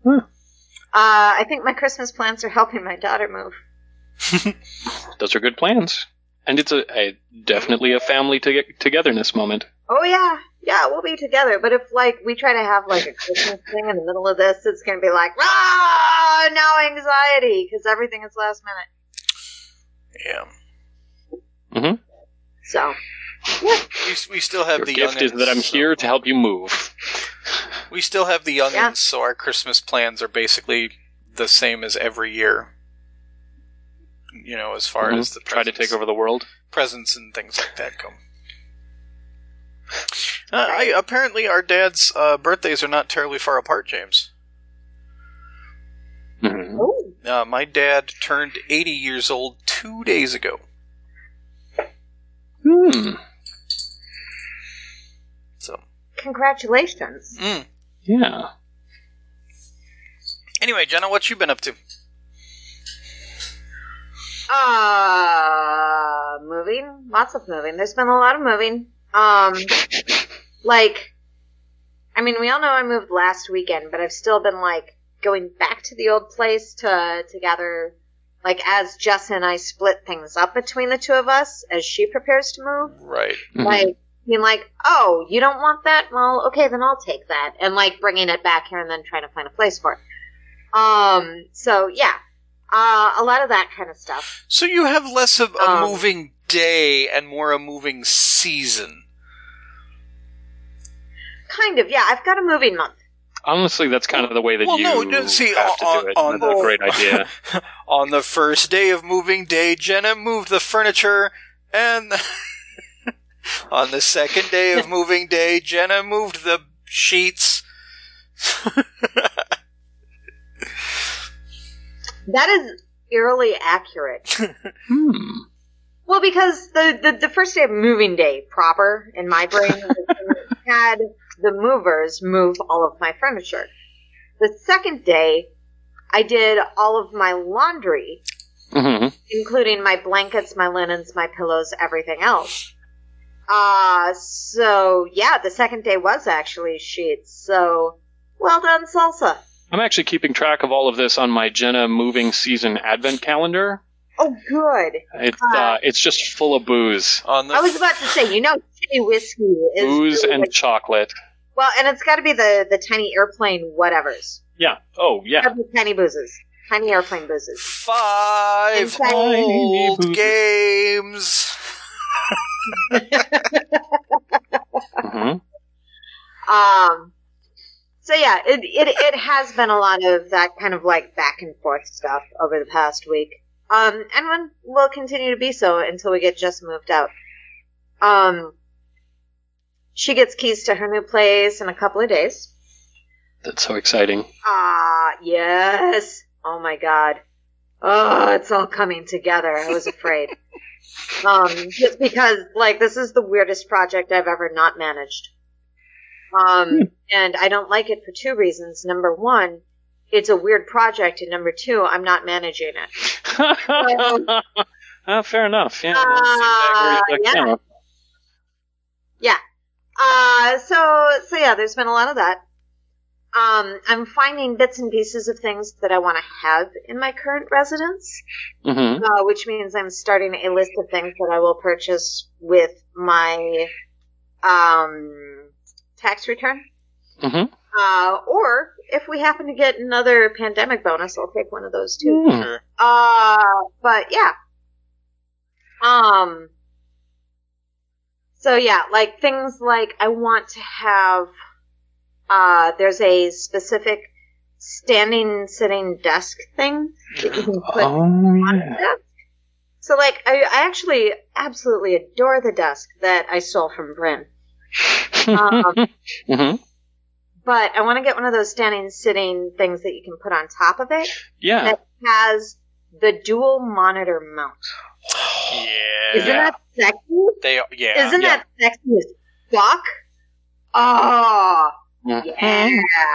I think my Christmas plans are helping my daughter move.
Those are good plans. And it's definitely a family togetherness moment.
Oh, yeah. Yeah, we'll be together. But if, we try to have, a Christmas thing in the middle of this, it's going to be like, now anxiety, because everything is last minute.
Yeah.
Mm-hmm.
So, yeah.
We still have the
gift
youngins.
Is that I'm here to help you move.
We still have the youngins, so our Christmas plans are basically the same as every year. You know, as far as the
try to take over the world,
presents and things like that go. Apparently, our dad's birthdays are not terribly far apart, James.
Mm-hmm.
My dad turned 80 years old 2 days ago. So,
congratulations.
Yeah.
Anyway, Jenna, what you been up to?
Moving. Lots of moving. There's been a lot of moving. We all know I moved last weekend, but I've still been, going back to the old place to gather, as Jess and I split things up between the two of us as she prepares to move.
Right.
Being oh, you don't want that? Well, okay, then I'll take that. And, bringing it back here and then trying to find a place for it. So, yeah. A lot of that kind of stuff.
So you have less of a moving day and more a moving season.
Kind of, yeah. I've got a moving month.
Honestly, that's kind of the way that have to do it. That's a great idea.
On the first day of moving day, Jenna moved the furniture, and on the second day of moving day, Jenna moved the sheets.
That is eerily accurate. Well, because the first day of moving day proper in my brain had the movers move all of my furniture. The second day, I did all of my laundry, including my blankets, my linens, my pillows, everything else. So, yeah, the second day was actually sheets. So, well done, Salsa.
I'm actually keeping track of all of this on my Jenna moving season advent calendar.
Oh, good.
It's just full of booze.
I was about to say, shitty whiskey is
booze really and chocolate.
Well, and it's got to be the tiny airplane whatevers.
Yeah. Oh, yeah.
Tiny boozes. Tiny airplane boozes.
5 old games.
So yeah, it has been a lot of that kind of like back and forth stuff over the past week. And will continue to be so until we get Jess moved out. She gets keys to her new place in a couple of days.
That's so exciting.
Yes. Oh my God. Oh, it's all coming together. I was afraid. Just because, like, this is the weirdest project I've ever not managed. And I don't like it for two reasons. Number one, it's a weird project, and number two, I'm not managing it.
Fair enough. Yeah.
So yeah, there's been a lot of that. I'm finding bits and pieces of things that I want to have in my current residence, which means I'm starting a list of things that I will purchase with my tax return. Or if we happen to get another pandemic bonus, I'll take one of those too.
Sure.
But yeah. So yeah, like things like I want to have, there's a specific standing sitting desk thing that you can put on the desk. So like I actually absolutely adore the desk that I stole from Bryn. But I want to get one of those standing sitting things that you can put on top of it.
Yeah.
That has the dual monitor mount.
Yeah.
Isn't that sexy? Isn't that sexy as fuck? Oh. Yeah.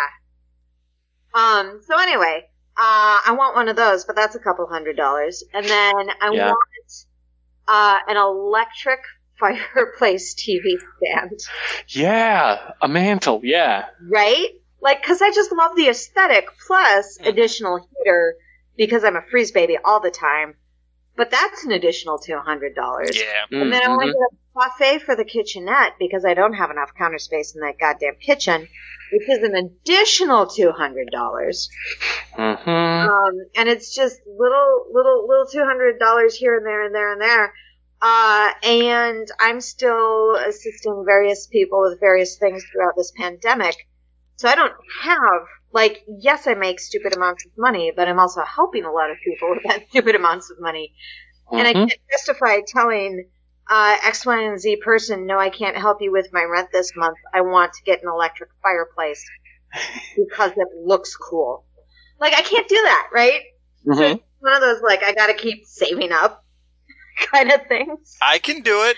So anyway, I want one of those, but that's a couple $100. And then I want an electric fireplace TV stand.
Yeah, a mantle, yeah.
Right? Like, because I just love the aesthetic, plus additional heater, because I'm a freeze baby all the time. But that's an additional $200.
Yeah.
And then I want to get a buffet for the kitchenette, because I don't have enough counter space in that goddamn kitchen, which is an additional $200. And it's just little $200 here and there and there and there. And I'm still assisting various people with various things throughout this pandemic. So I don't have, like, yes, I make stupid amounts of money, but I'm also helping a lot of people with that stupid amounts of money. And I can't justify telling X, Y, and Z person, no, I can't help you with my rent this month. I want to get an electric fireplace because it looks cool. Like, I can't do that, right? So it's one of those, like, I gotta keep saving up kind of things.
I can do it.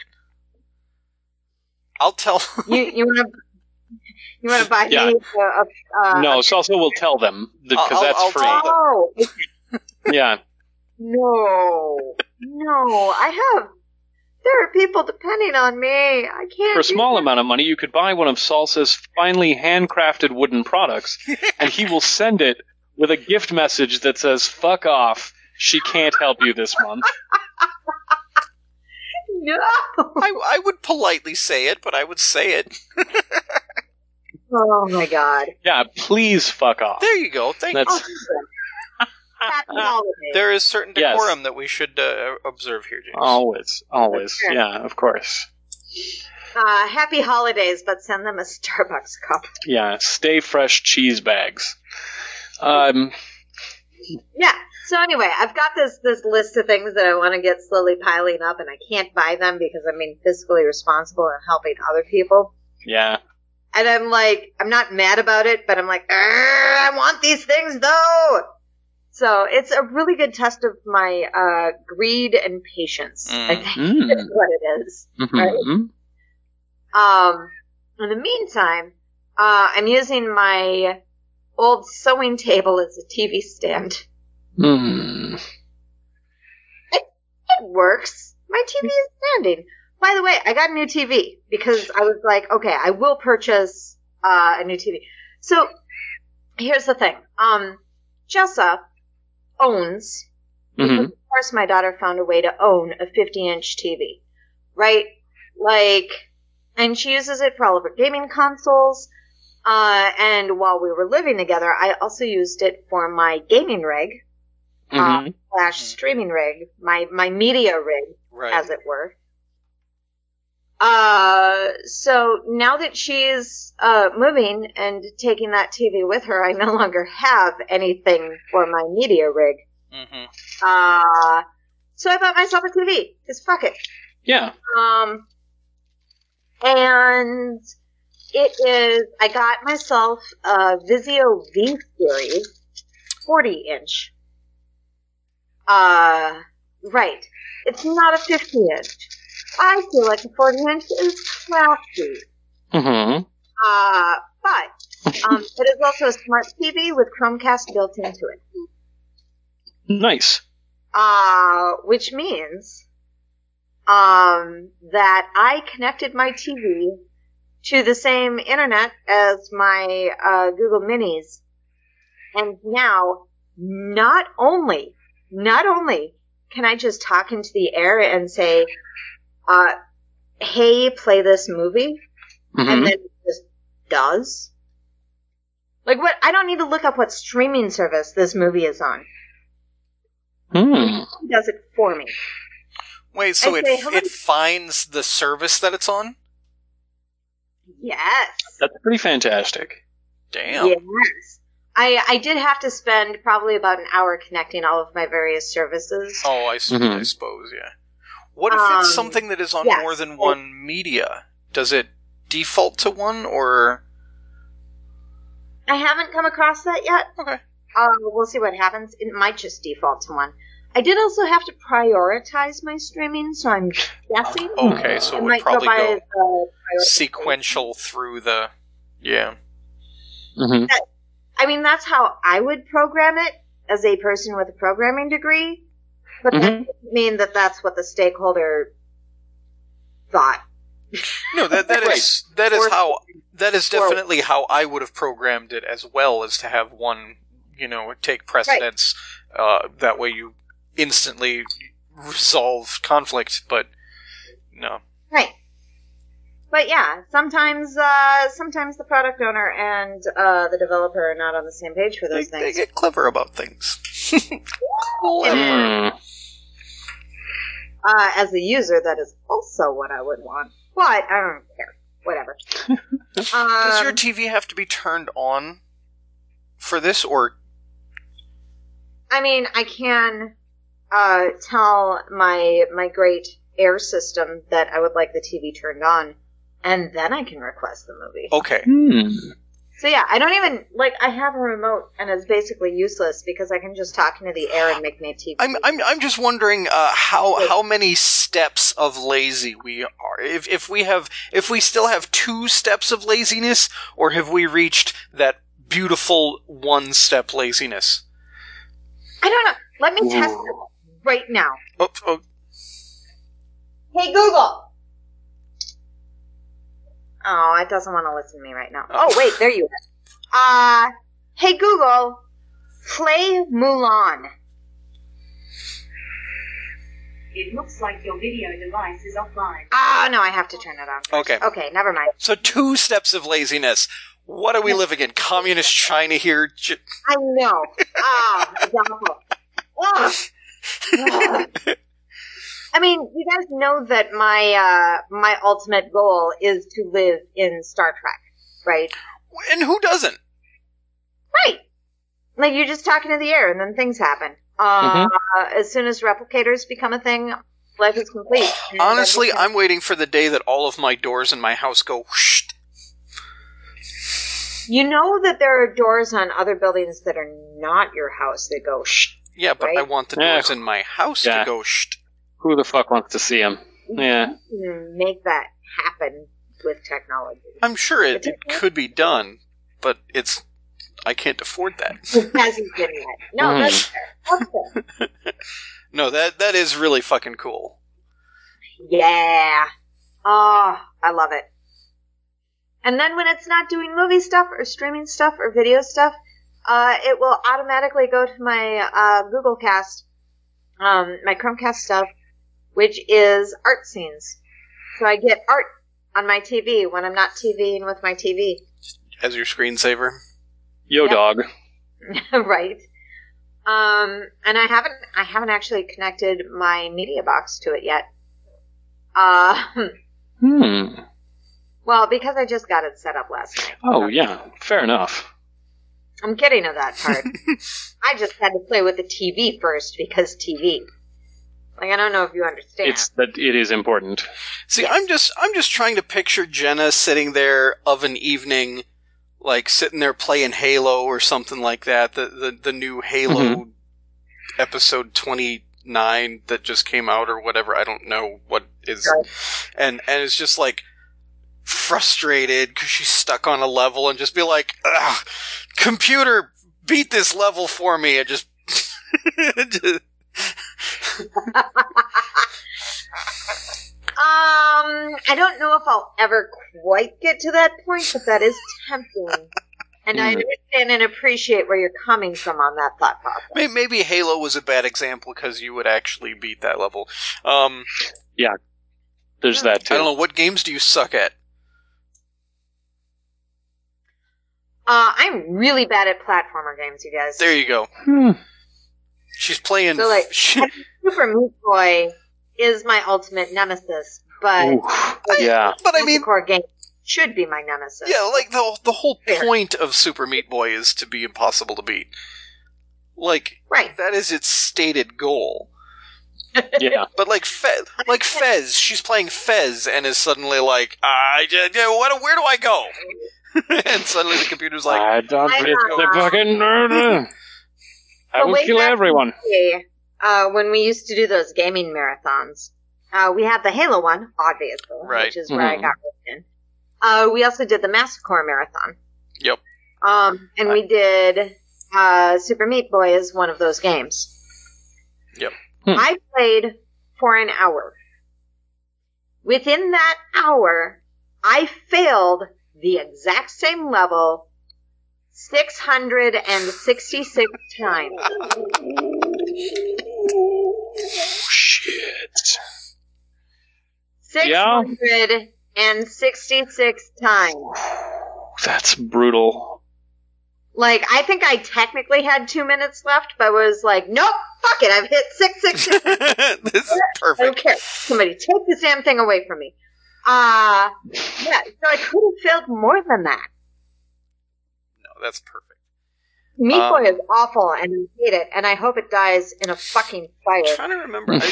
I'll tell.
You want to buy me a
no, Salsa will tell them because that's
I'll
free.
Oh.
Yeah.
No, there are people depending on me. I can't.
For a small amount of money, you could buy one of Salsa's finely handcrafted wooden products, and he will send it with a gift message that says, "Fuck off. She can't help you this month."
No.
I would politely say it, but I would say it.
Oh my God.
Yeah, please fuck off.
There you go. Thank you.
Happy holidays.
There is certain decorum that we should observe here, James.
Always. Yeah, of course.
Happy holidays, but send them a Starbucks cup.
Yeah, stay fresh cheese bags.
Yeah. So anyway, I've got this list of things that I want to get slowly piling up, and I can't buy them because I'm being fiscally responsible and helping other people.
Yeah.
And I'm like, I'm not mad about it, but I'm like, I want these things though. So it's a really good test of my greed and patience. I think is what it is. Right? In the meantime, I'm using my old sewing table as a TV stand. It works. My TV is standing. By the way, I got a new TV because I was like, okay, I will purchase a new TV. So here's the thing. Jessa owns, because of course my daughter found a way to own a 50-inch TV, right? Like, and she uses it for all of her gaming consoles. And while we were living together, I also used it for my gaming rig. / streaming rig, my media rig, as it were. So now that she's moving and taking that TV with her, I no longer have anything for my media rig.
Mm-hmm.
So I bought myself a TV. Because fuck it.
Yeah.
And it is, I got myself a Vizio V-Series 40-inch. Right. It's not a 50-inch. I feel like a 40-inch is classy.
Mm-hmm.
But it is also a smart TV with Chromecast built into it.
Nice.
Which means that I connected my TV to the same internet as my Google Minis, and now not only can I just talk into the air and say, hey, play this movie, and then it just does. Like, what? I don't need to look up what streaming service this movie is on. It does it for me.
Wait, so it finds the service that it's on?
Yes.
That's pretty fantastic.
Damn.
Yes. I did have to spend probably about an hour connecting all of my various services.
Oh, I suppose, yeah. What if it's something that is on more than one media? Does it default to one, or...?
I haven't come across that yet.
Okay.
We'll see what happens. It might just default to one. I did also have to prioritize my streaming, so I'm guessing.
Okay, so it would probably go sequential through the... Yeah.
Mm-hmm.
I mean, that's how I would program it as a person with a programming degree, but that doesn't mean that that's what the stakeholder thought.
No, that is definitely how I would have programmed it as well, as to have one, take precedence. Right. That way you instantly resolve conflict, but no.
Right. But yeah, sometimes the product owner and the developer are not on the same page for those things.
They get clever about things.
As a user, that is also what I would want. But I don't care. Whatever.
Does your TV have to be turned on for this, or?
I mean, I can tell my great Air system that I would like the TV turned on, and then I can request the movie.
Okay.
So yeah, I don't even, I have a remote, and it's basically useless because I can just talk into the air and make me a TV.
I'm just wondering how many steps of lazy we are. If we still have 2 steps of laziness, or have we reached that beautiful 1-step laziness?
I don't know. Let me test it right now.
Oh.
Hey, Google. Oh, it doesn't want to listen to me right now. Oh, wait, there you are. Hey, Google, play Mulan.
It looks like your video device is offline.
Oh, no, I have to turn it on.
Okay.
Okay, never mind.
So 2 steps of laziness. What are we living in? Communist China here?
I know. It's awful. I mean, you guys know that my ultimate goal is to live in Star Trek, right?
And who doesn't?
Right. Like, you're just talking to the air, and then things happen. As soon as replicators become a thing, life is complete.
Honestly, I'm waiting for the day that all of my doors in my house go whoosh.
You know that there are doors on other buildings that are not your house that go shh.
Yeah, but
right?
I want the doors in my house to go shh.
Who the fuck wants to see them? Yeah.
Make that happen with technology.
I'm sure it could be done, but I can't afford that.
It hasn't been yet. No, that's fair.
No, that is really fucking cool.
Yeah. Oh, I love it. And then when it's not doing movie stuff or streaming stuff or video stuff, it will automatically go to my Google Cast, my Chromecast stuff, which is art scenes. So I get art on my TV when I'm not TVing with my TV.
As your screensaver?
Yo, dog.
Right. And I haven't actually connected my media box to it yet. Well, because I just got it set up last night.
Oh, yeah. Fair enough.
I'm kidding of that part. I just had to play with the TV first because TV. Like, I don't know if you understand.
It is important.
See, I'm just trying to picture Jenna sitting there of an evening, like sitting there playing Halo or something like that. The new Halo episode 29 that just came out or whatever. I don't know what is,
Right.
and it's just like frustrated because she's stuck on a level and just be like, ugh, computer, beat this level for me, and just.
I don't know if I'll ever quite get to that point, but that is tempting. And I understand and appreciate where you're coming from on that thought process.
Maybe Halo was a bad example because you would actually beat that level.
Yeah, there's that too.
I don't know, what games do you suck at?
I'm really bad at platformer games, you guys.
There you go. She's playing...
So, like, Super Meat Boy is my ultimate nemesis, but
yeah.
But I mean...
core game should be my nemesis.
Yeah, like, the whole point of Super Meat Boy is to be impossible to beat. Like,
Right.
that is its stated goal.
Yeah.
But like Fez, she's playing Fez and is suddenly like, where do I go? And suddenly the computer's like,
I don't
I
hit
know.
the fucking... I will
way
kill
back
everyone.
in the day, when we used to do those gaming marathons, we had the Halo one, obviously,
Right.
which is where I got roped in. We also did the Massacre marathon.
Yep.
And we did Super Meat Boy as one of those games.
Yep.
I played for an hour. Within that hour, I failed the exact same level 666 times.
Shit.
666 times.
That's brutal.
Like, I think I technically had 2 minutes left, but was like, nope, fuck it, I've hit 666.
this is
I don't
perfect.
care. Somebody take this damn thing away from me. Yeah, so I could have failed more than that.
No, that's perfect.
Meat Boy is awful, and I hate it, and I hope it dies in a fucking fire.
I'm trying to remember. What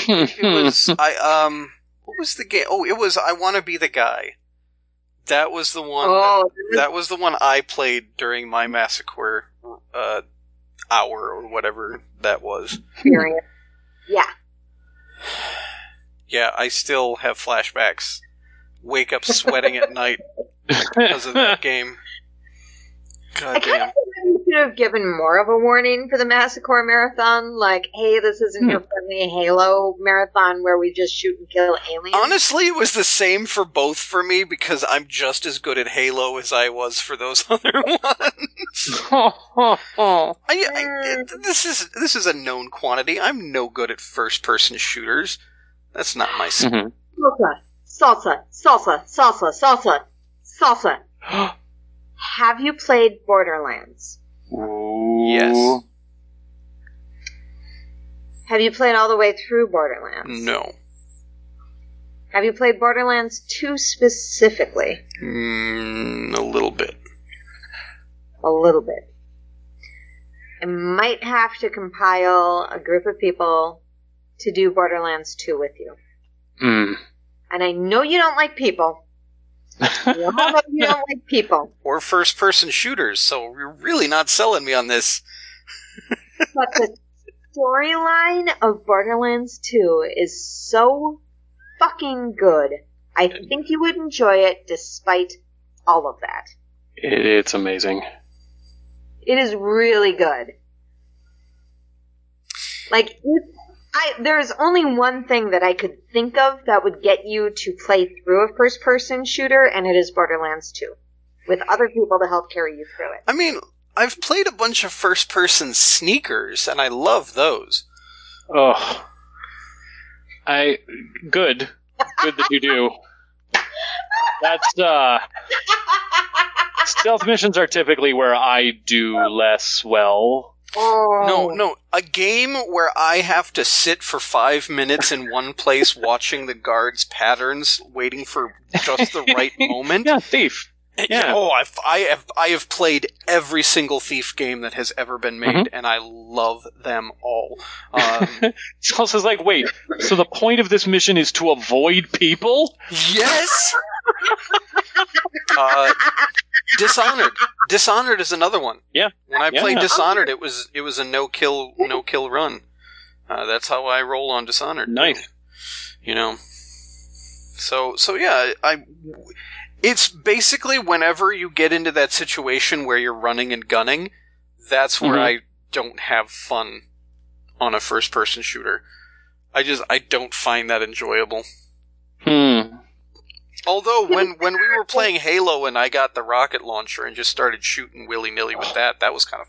was the game? Oh, it was I Want to Be the Guy. That was the one. That was the one I played during my Massacre hour or whatever that was.
Experience. Yeah.
Yeah, I still have flashbacks. Wake up sweating at night because of that game. God
I kind
damn.
of think you should have given more of a warning for the Massacre marathon. Like, hey, this isn't your friendly Halo marathon where we just shoot and kill aliens.
Honestly, it was the same for both for me because I'm just as good at Halo as I was for those other ones. This is a known quantity. I'm no good at first-person shooters. That's not my...
Salsa. Have you played Borderlands?
Yes.
Have you played all the way through Borderlands?
No.
Have you played Borderlands 2 specifically?
A little bit.
A little bit. I might have to compile a group of people to do Borderlands 2 with you. And I know you don't like people. You don't like people.
Or first-person shooters, so you're really not selling me on this.
But the storyline of Borderlands 2 is so fucking good. I think you would enjoy it despite all of that.
It's amazing.
It is really good. Like, there's only one thing that I could think of that would get you to play through a first-person shooter, and it is Borderlands 2. With other people to help carry you through it.
I mean, I've played a bunch of first-person sneakers, and I love those.
Oh. Good that you do. That's, stealth missions are typically where I do less well.
Oh.
No. A game where I have to sit for 5 minutes in one place watching the guards' patterns, waiting for just the right moment.
Yeah, Thief. Yeah.
Oh, I have played every single Thief game that has ever been made, and I love them all.
Salsa's like, wait, so the point of this mission is to avoid people?
Yes! Dishonored is another one.
Yeah.
When I played Dishonored, it was a no kill run. That's how I roll on Dishonored.
Nice.
You know. So yeah, it's basically whenever you get into that situation where you're running and gunning, that's where I don't have fun on a first person shooter. I don't find that enjoyable. Although, when we were playing Halo and I got the rocket launcher and just started shooting willy-nilly with that was kind of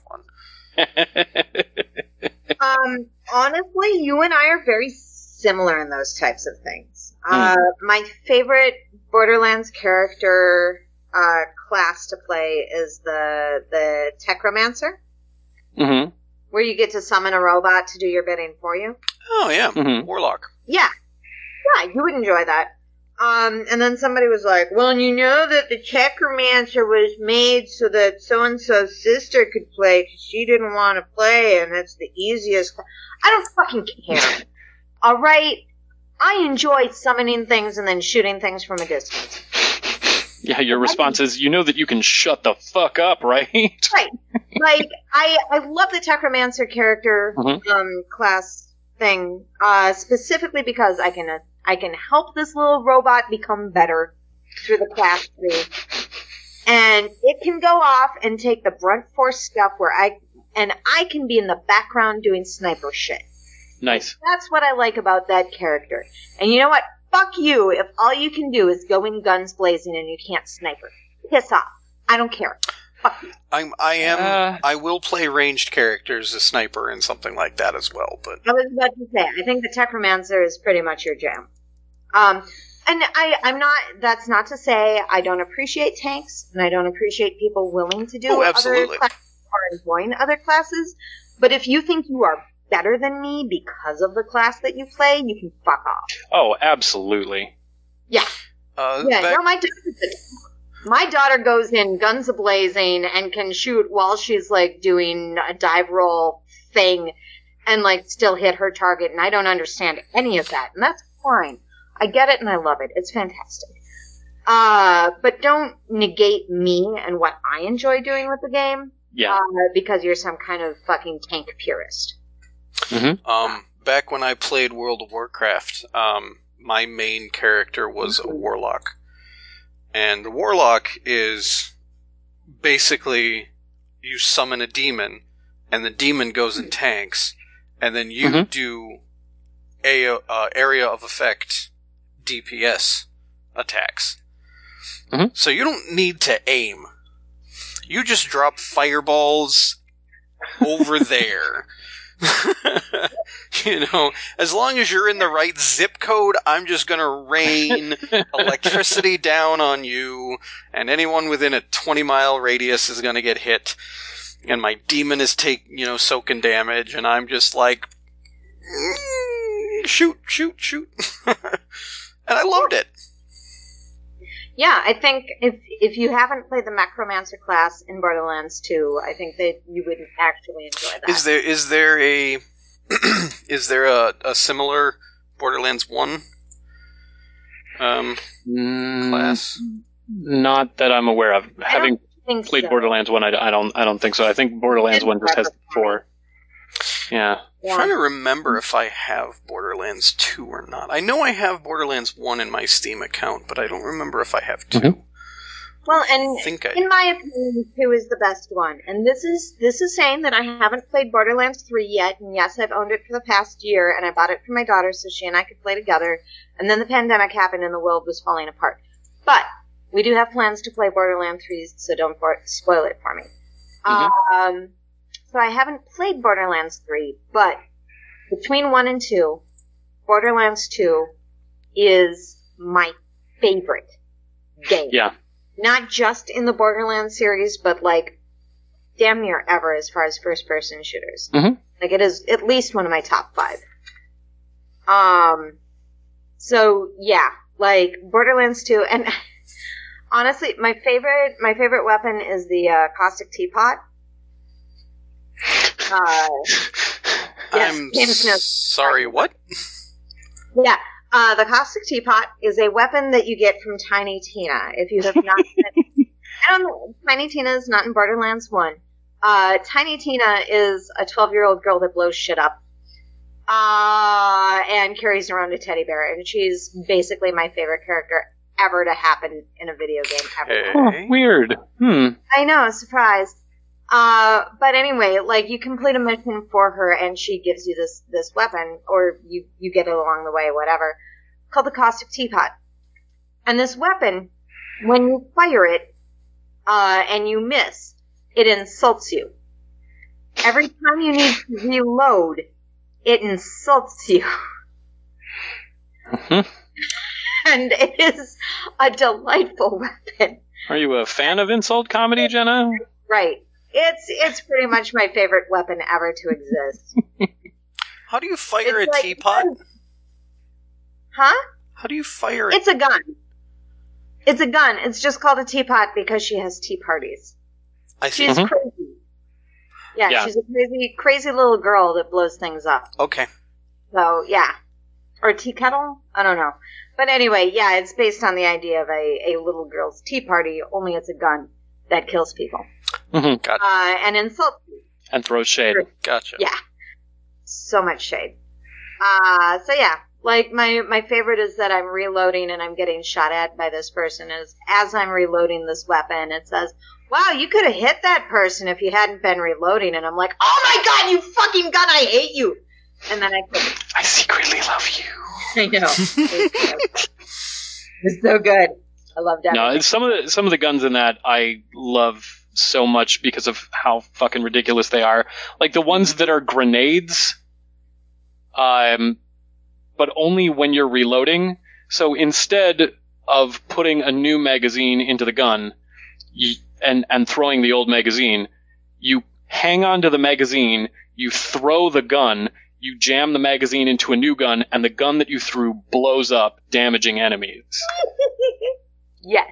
fun.
Honestly, you and I are very similar in those types of things. My favorite Borderlands character class to play is the Techromancer.
Mm-hmm.
Where you get to summon a robot to do your bidding for you.
Oh, yeah. Warlock.
Yeah. Yeah, you would enjoy that. And then somebody was like, well, you know that the Techromancer was made so that so-and-so's sister could play because she didn't want to play, and it's the easiest. I don't fucking care. All right? I enjoy summoning things and then shooting things from a distance.
Yeah, your response is, you know that you can shut the fuck up, right?
Right. Like, I love the Techromancer character class thing, specifically because I can help this little robot become better through the class tree. And it can go off and take the brunt force stuff where I can be in the background doing sniper shit.
Nice.
That's what I like about that character. And you know what? Fuck you if all you can do is go in guns blazing and you can't sniper. Piss off. I don't care. Fuck you.
I will play ranged characters as sniper and something like that as well, but
I was about to say, I think the Techromancer is pretty much your jam. And I'm not, that's not to say I don't appreciate tanks, and I don't appreciate people willing to do other classes or enjoying other classes, but if you think you are better than me because of the class that you play, you can fuck off.
Oh, absolutely.
Yeah. No, my daughter goes in guns a-blazing and can shoot while she's, like, doing a dive roll thing and, like, still hit her target, and I don't understand any of that, and that's fine. I get it and I love it. It's fantastic. But don't negate me and what I enjoy doing with the game.
Yeah.
Because you're some kind of fucking tank purist.
Mm-hmm.
Back when I played World of Warcraft, my main character was a warlock. And the warlock is basically you summon a demon, and the demon goes in tanks, and then you do area of effect DPS attacks. So you don't need to aim. You just drop fireballs over there. You know, as long as you're in the right zip code, I'm just gonna rain electricity down on you, and anyone within a 20-mile radius is gonna get hit, and my demon is soaking damage, and I'm just like, shoot. And I loved it.
Yeah, I think if you haven't played the Necromancer class in Borderlands 2, I think that you would actually enjoy that.
Is there a similar Borderlands 1 class?
Not that I'm aware of. Having played Borderlands 1, I don't think so. I think Borderlands 1 just has 4. Yeah.
I'm trying to remember if I have Borderlands 2 or not. I know I have Borderlands 1 in my Steam account, but I don't remember if I have 2.
Well, and in my opinion, 2 is the best one. And this is saying that I haven't played Borderlands 3 yet, and yes, I've owned it for the past year, and I bought it for my daughter so she and I could play together, and then the pandemic happened and the world was falling apart. But we do have plans to play Borderlands 3, so don't spoil it for me. So I haven't played Borderlands 3, but between 1 and 2, Borderlands 2 is my favorite game.
Yeah.
Not just in the Borderlands series, but, like, damn near ever as far as first-person shooters.
Mhm.
Like, it is at least one of my top 5. So, yeah, like, Borderlands 2, and honestly, my favorite weapon is the caustic teapot.
I'm
James
sorry, what?
Yeah, the caustic teapot is a weapon that you get from Tiny Tina. If you have not, I don't know, Tiny Tina is not in Borderlands 1. Tiny Tina is a 12-year-old girl that blows shit up, and carries around a teddy bear, and she's basically my favorite character ever to happen in a video game ever.
Oh, weird.
I know, surprise. But anyway, like, you complete a mission for her, and she gives you this weapon, or you get it along the way, whatever, called the caustic teapot. And this weapon, when you fire it, and you miss, it insults you. Every time you need to reload, it insults you.
Mhm.
And it is a delightful weapon.
Are you a fan of insult comedy, Jenna?
Right. It's pretty much my favorite weapon ever to exist.
How do you fire
It's
a
like-
teapot?
Huh?
How do you fire it?
It's a gun. It's a gun. It's just called a teapot because she has tea parties.
I see.
She's
Mhm.
crazy. Yeah,
Yeah.
she's a crazy little girl that blows things up.
Okay.
So, yeah. Or tea kettle? I don't know. But anyway, yeah, it's based on the idea of a little girl's tea party, only it's a gun that kills people.
Mhm.
And insults you.
And throws shade.
Gotcha.
Yeah. So much shade. So yeah, like my favorite is that I'm reloading and I'm getting shot at by this person. As I'm reloading this weapon, it says, "Wow, you could have hit that person if you hadn't been reloading." And I'm like, "Oh my god, you fucking gun! I hate you!" And then I kill it.
I secretly love you.
I know. It's so good. I love that.
No, some of the guns in that I love so much because of how fucking ridiculous they are. Like the ones that are grenades, but only when you're reloading. So instead of putting a new magazine into the gun and throwing the old magazine, you hang on to the magazine, you throw the gun, you jam the magazine into a new gun, and the gun that you threw blows up, damaging enemies.
Yes.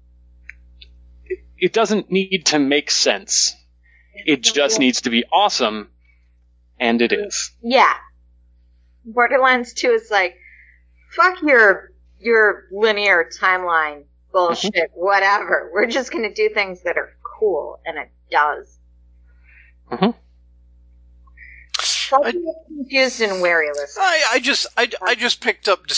It doesn't need to make sense. It just needs to be awesome, and it is.
Yeah. Borderlands 2 is like, fuck your linear timeline bullshit, whatever. We're just gonna do things that are cool, and it does.
Mhm.
So I get confused and wary listening.
I just picked up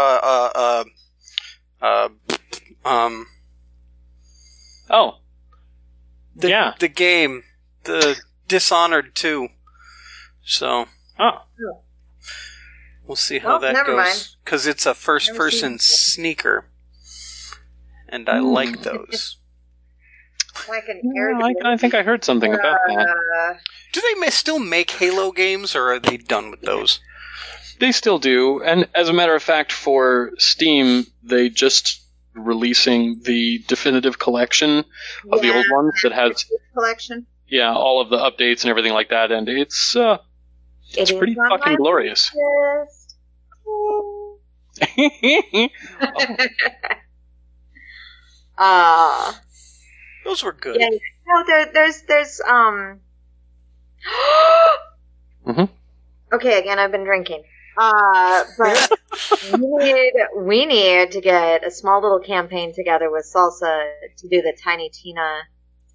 Oh. Yeah.
the game, the Dishonored 2. So
Oh.
we'll see how
Well,
that
never mind.
goes, because it's a first-person sneaker, and I like those.
Like an air
I think I heard something about that.
Do they still make Halo games, or are they done with those?
They still do, and as a matter of fact, for Steam, they just releasing the definitive collection of the old ones that has
collection.
all of the updates and everything like that, and it's
It
pretty
is on
fucking
my
glorious.
list.
Those were good.
Yeah. No, there's
Mhm.
Okay, again, I've been drinking. But we need to get a small little campaign together with Salsa to do the Tiny Tina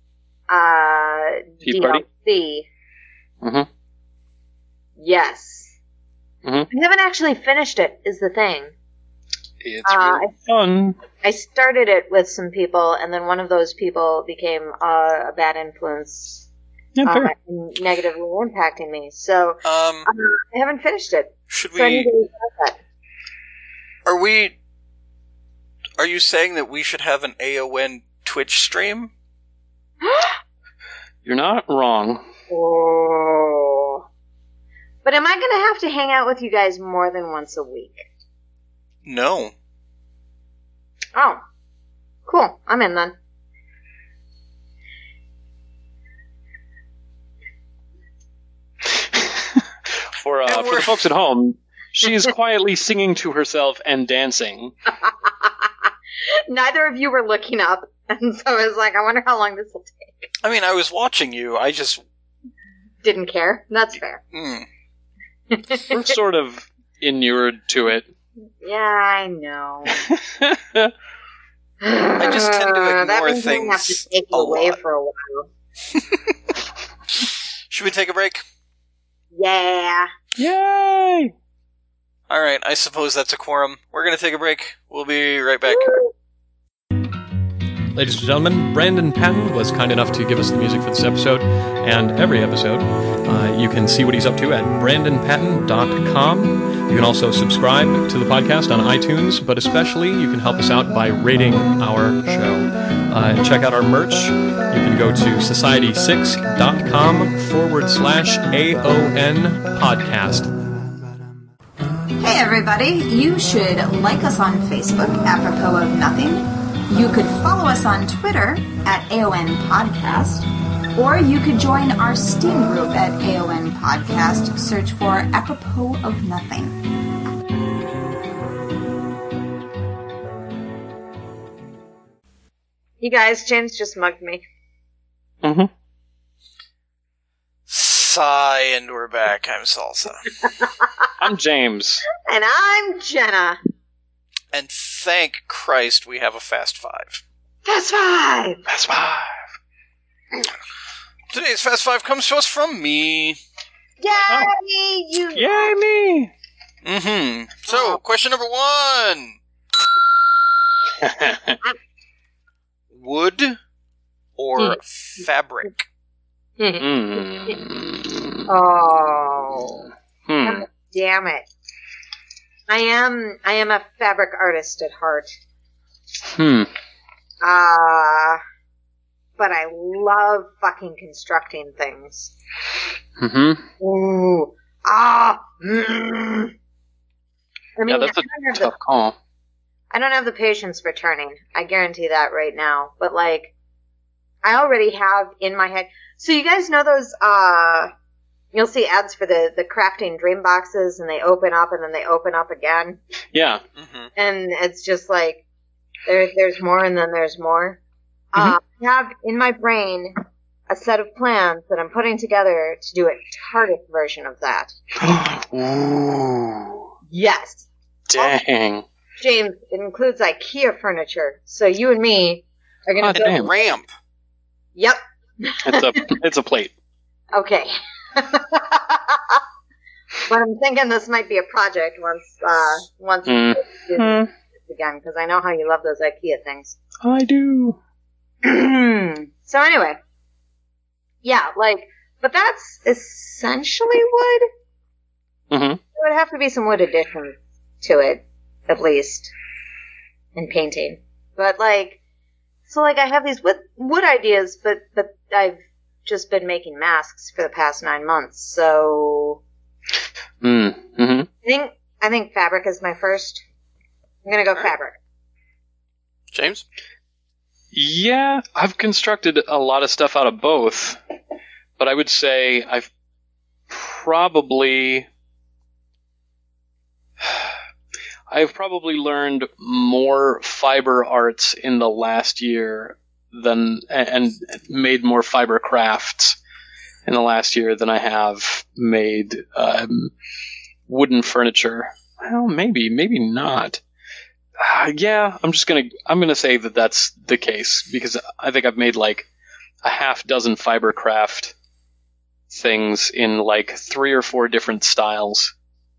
Tea Party?
DLC.
Mhm.
Yes.
Mhm.
I haven't actually finished it, is the thing.
It's really fun.
I started it with some people, and then one of those people became a bad influence,
Yeah, fair.
and negatively impacting me. So I haven't finished it.
Should
So I need
we?
to restart
Are you saying that we should have an AON Twitch stream?
that.
You're not wrong.
Oh. But am I going to have to hang out with you guys more than once a week?
No.
Oh. Cool. I'm in then.
For the folks at home, she is quietly singing to herself and dancing.
Neither of you were looking up, and so I was like, I wonder how long this will take.
I mean, I was watching you. I just
didn't care. That's fair.
We're sort of inured to it.
Yeah, I know.
I just tend to ignore things.
Have to take you away for a while.
Should we take a break?
Yeah.
Yay!
All right, I suppose that's a quorum. We're going to take a break. We'll be right back.
Ladies and gentlemen, Brandon Patton was kind enough to give us the music for this episode and every episode. You can see what he's up to at brandonpatton.com. You can also subscribe to the podcast on iTunes, but especially you can help us out by rating our show. Check out our merch. You can go to society6.com/AON podcast.
Hey everybody, you should like us on Facebook, apropos of nothing. You could follow us on Twitter at AON Podcast, or you could join our Steam group at AON Podcast. Search for Apropos of Nothing.
You guys, James just mugged me.
Mm-hmm.
Sigh, and we're back. I'm Salsa.
I'm James.
And I'm Jenna.
And thank Christ we have a Fast Five.
Fast Five!
Fast Five! Today's Fast Five comes to us from me.
Yay! You!
Yay, me!
Mm-hmm. So, question number 1. Wood or fabric?
Oh. Damn it. I am a fabric artist at heart. But I love fucking constructing things. Ooh. I mean,
yeah, that's a tough call.
I don't have the patience for turning. I guarantee that right now. But, like, I already have in my head. So you guys know those, you'll see ads for the crafting dream boxes, and they open up and then they open up again.
Yeah.
Mm-hmm.
And it's just like, there's more and then there's more. I have in my brain a set of plans that I'm putting together to do a TARDIS version of that.
Ooh.
Yes.
Dang.
James, it includes IKEA furniture. So you and me are going to build
a ramp.
Yep.
It's a plate.
Okay. But I'm thinking this might be a project once we do this again, because I know how you love those IKEA things.
I do.
So anyway, yeah, but that's essentially wood.
Mm-hmm.
There would have to be some wood additions to it, at least, in painting. But I have these wood ideas, but I've just been making masks for the past 9 months, so
Mm-hmm.
I think fabric is my first. I'm gonna go fabric.
James?
Yeah, I've constructed a lot of stuff out of both, but I would say I've probably learned more fiber arts in the last year and made more fiber crafts in the last year than I have made wooden furniture. Well, maybe not. Yeah, I'm gonna say that that's the case, because I think I've made like a half dozen fiber craft things in like 3 or 4 different styles.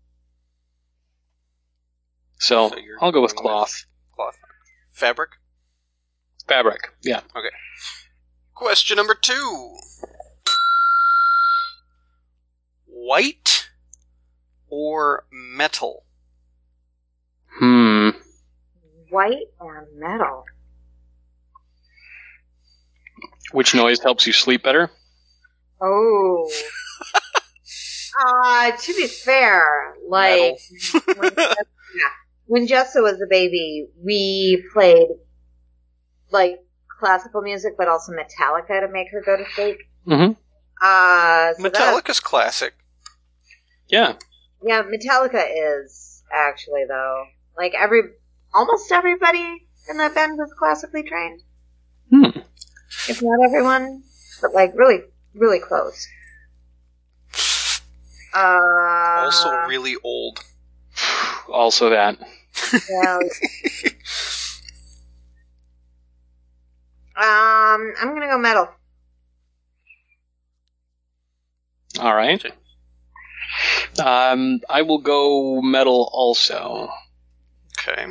So I'll go with cloth.
Cloth. Fabric?
Fabric, yeah.
Okay. Question number 2. White or metal?
White or metal?
Which noise helps you sleep better?
Oh. To be fair, when Jessa was a baby, we played classical music, but also Metallica to make her go to sleep.
Mm-hmm.
So
Metallica's classic.
Yeah.
Yeah, Metallica is, actually, though. Like, almost everybody in that band was classically trained. If not everyone, but, like, really, really close.
Also really old.
Also that.
Yeah. I'm gonna go metal.
All right. I will go metal also.
Okay.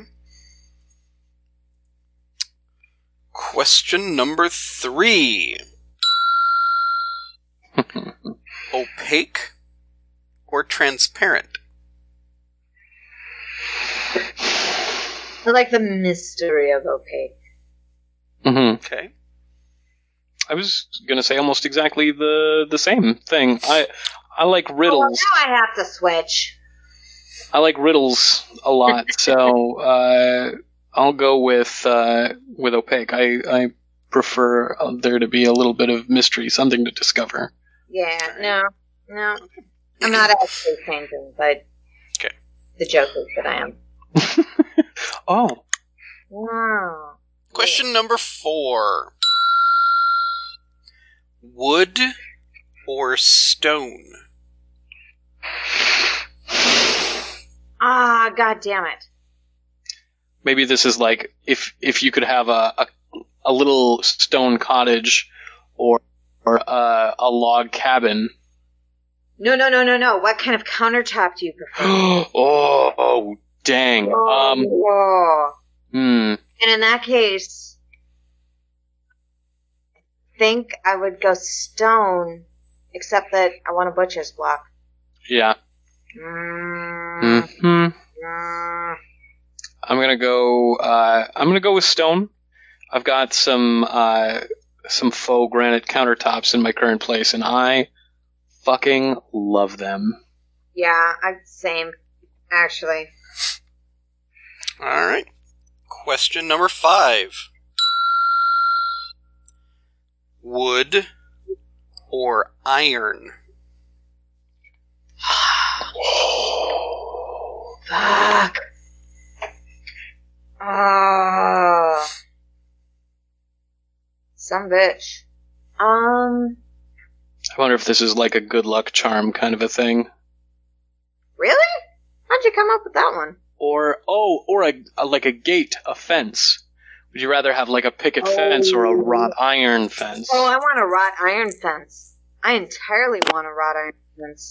Question number 3. Opaque or transparent?
I like the mystery of opaque.
Okay.
I was gonna say almost exactly the same thing. I like riddles.
Oh, now I have to switch.
I like riddles a lot, so I'll go with opaque. I prefer there to be a little bit of mystery, something to discover.
Yeah, no. I'm not actually changing, but
okay.
The joke is that I am.
Oh.
Wow.
Question number 4. Wood or stone?
Ah, god damn it.
Maybe this is like if you could have a little stone cottage or a log cabin.
No. What kind of countertop do you prefer?
Oh, dang.
Whoa. And in that case, I think I would go stone, except that I want a butcher's block.
Yeah. I'm gonna go with stone. I've got some faux granite countertops in my current place, and I fucking love them.
Yeah, same, actually.
All right. Question number 5. Wood or iron?
Fuck. Some bitch.
I wonder if this is like a good luck charm kind of a thing.
Really? How'd you come up with that one?
Or like a gate, a fence. Would you rather have like a picket fence or a wrought iron fence?
Oh, I want a wrought iron fence. I entirely want a wrought iron fence.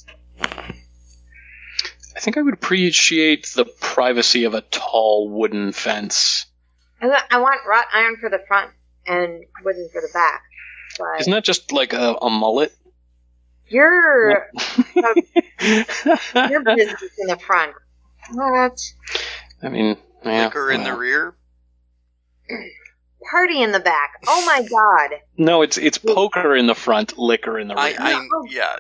I think I would appreciate the privacy of a tall wooden fence.
I want wrought iron for the front and wooden for the back. But
isn't that just like a mullet?
Your business in the front. What?
I mean, yeah.
Liquor in the rear?
Party in the back. Oh my god.
No, it's poker in the front, liquor in the rear.
Yeah.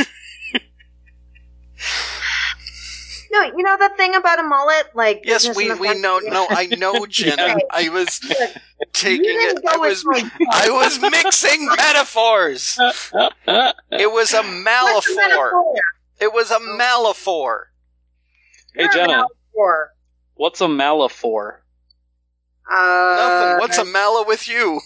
No, you know that thing about a mullet? Like,
yes, we know. No, I know, Jenna.
Okay.
I was taking it. I was mixing metaphors. It was a Malaphor. It was a Malaphor.
Hey, Jenna. What's a Malaphor?
Nothing. What's a Mala with you?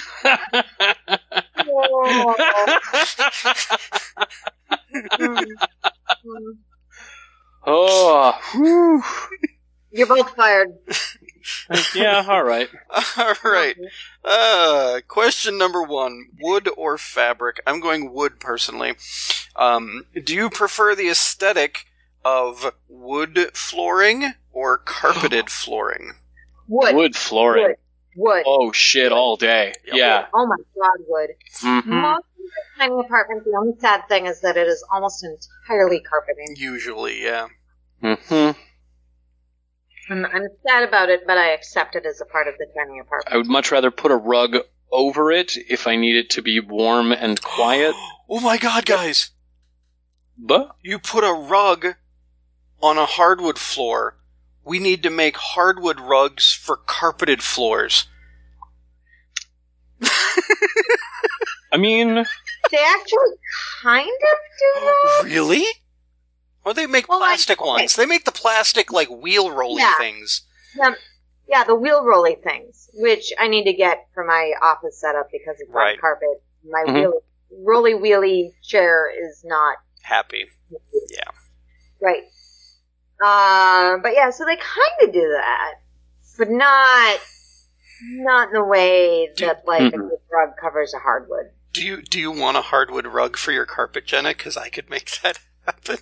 Oh, whew.
You're both fired.
Yeah, all right.
All right. Question number 1. Wood or fabric? I'm going wood, personally. Do you prefer the aesthetic of wood flooring or carpeted flooring?
Wood.
Wood flooring.
Wood.
Oh, shit, all day.
Yep.
Yeah.
Oh my god, wood.
Mm-hmm.
Most of the tiny apartments, the only sad thing is that it is almost entirely carpeting.
Usually, yeah.
Mm-hmm.
And I'm sad about it, but I accept it as a part of the tiny apartment.
I would much rather put a rug over it if I need it to be warm and quiet.
Oh my god, guys!
But
You put a rug on a hardwood floor. We need to make hardwood rugs for carpeted floors.
I mean,
They actually kind of do that.
Really? Or they make plastic ones. They make the plastic, like, wheel rolly things.
Yeah, the wheel rolly things, which I need to get for my office setup because it's on carpet. My rolly wheelie chair is not
happy. Yeah.
Right. But yeah, so they kind of do that, but not in the way that like a good rug covers a hardwood.
Do you want a hardwood rug for your carpet, Jenna? Because I could make that happen.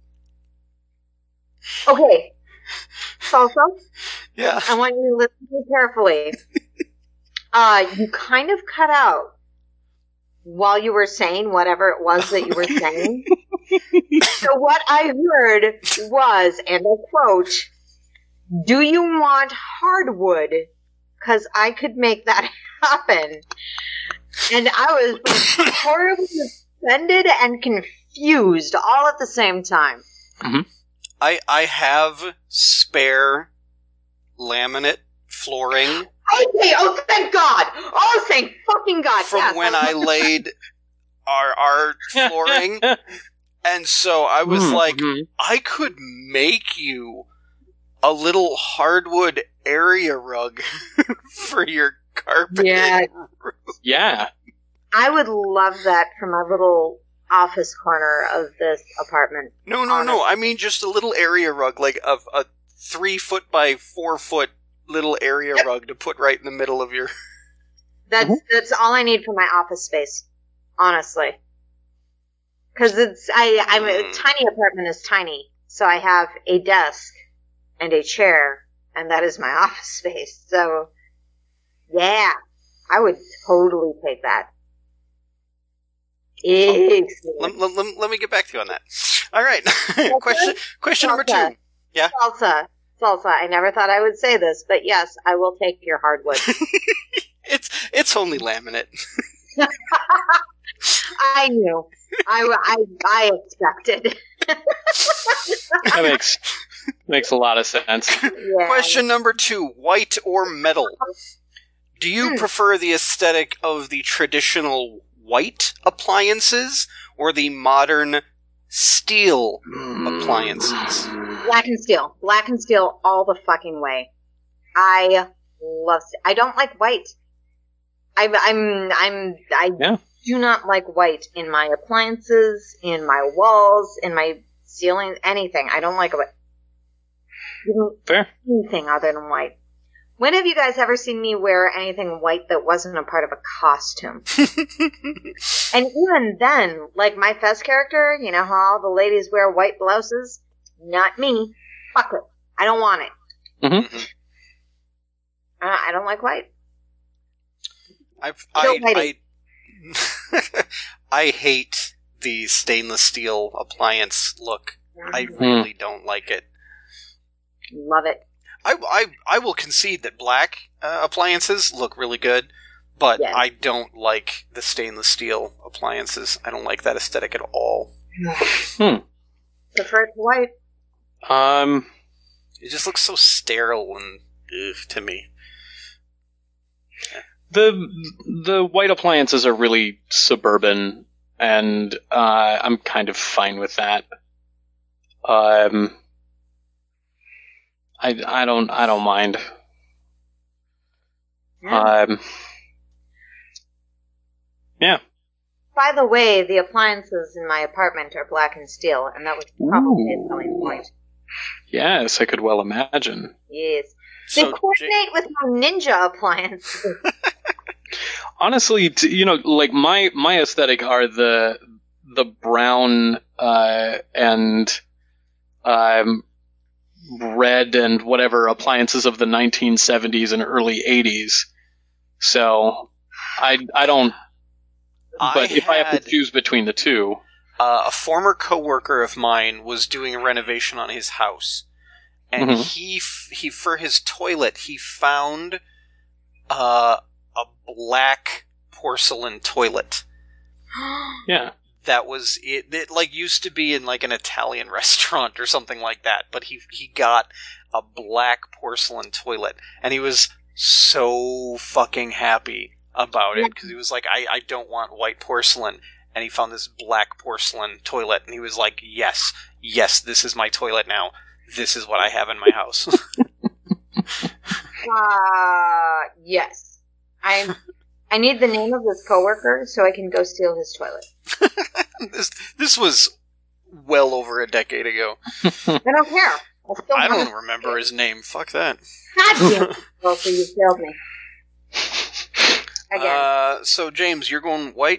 Okay. Salsa?
Yeah.
I want you to listen to me carefully. You kind of cut out while you were saying whatever it was that you were saying. So what I heard was, and I quote, "Do you want hardwood? Because I could make that happen." And I was horribly offended and confused all at the same time.
Mm-hmm.
I have spare laminate flooring.
Okay, oh thank God! Oh thank fucking God!
From when I laid our flooring. And so I was like, I could make you a little hardwood area rug for your carpet.
Yeah.
I would love that for my little office corner of this apartment.
No. I mean just a little area rug, like a 3-foot by 4-foot little area rug to put right in the middle of your...
That's all I need for my office space, honestly. Because I'm a tiny apartment is tiny, so I have a desk and a chair, and that is my office space. So, yeah, I would totally take that.
Let me get back to you on that. All right. Question number 2. Yeah.
Salsa. I never thought I would say this, but yes, I will take your hardwood.
It's only laminate.
I knew. I expected.
That makes a lot of sense.
Yeah.
Question number 2: white or metal? Do you prefer the aesthetic of the traditional white appliances or the modern steel appliances?
Black and steel. Black and steel all the fucking way. I don't like white. I do not like white in my appliances, in my walls, in my ceiling, anything. I don't like it.
Fair.
Anything other than white. When have you guys ever seen me wear anything white that wasn't a part of a costume? And even then, like my Fez character, you know how all the ladies wear white blouses? Not me. Fuck it. I don't want it.
Mm-hmm.
I don't like white.
I hate the stainless steel appliance look. I really don't like it.
Love it.
I will concede that black appliances look really good, but I don't like the stainless steel appliances. I don't like that aesthetic at all.
Prefer it white.
It just looks so sterile and to me.
The white appliances are really suburban, and I'm kind of fine with that. I don't mind. Yeah.
By the way, the appliances in my apartment are black and steel, and that was probably a selling point.
Yes, I could well imagine.
Yes. They coordinate with my Ninja appliances.
Honestly, like my aesthetic are the brown and red and whatever appliances of the 1970s and early 80s. So I don't. But if I have to choose between the two,
a former coworker of mine was doing a renovation on his house, and he for his toilet he found a black porcelain toilet.
Yeah.
That was it. It like used to be in like an Italian restaurant or something like that. But he got a black porcelain toilet, and he was so fucking happy about it because he was like, I don't want white porcelain, and he found this black porcelain toilet, and he was like, yes, yes, this is my toilet now. This is what I have in my house.
Yes. I need the name of this coworker so I can go steal his toilet.
This was well over a decade ago.
I don't care.
I don't remember his name. Fuck that.
God damn it. Well, so you failed me. Again.
So, James, you're going white?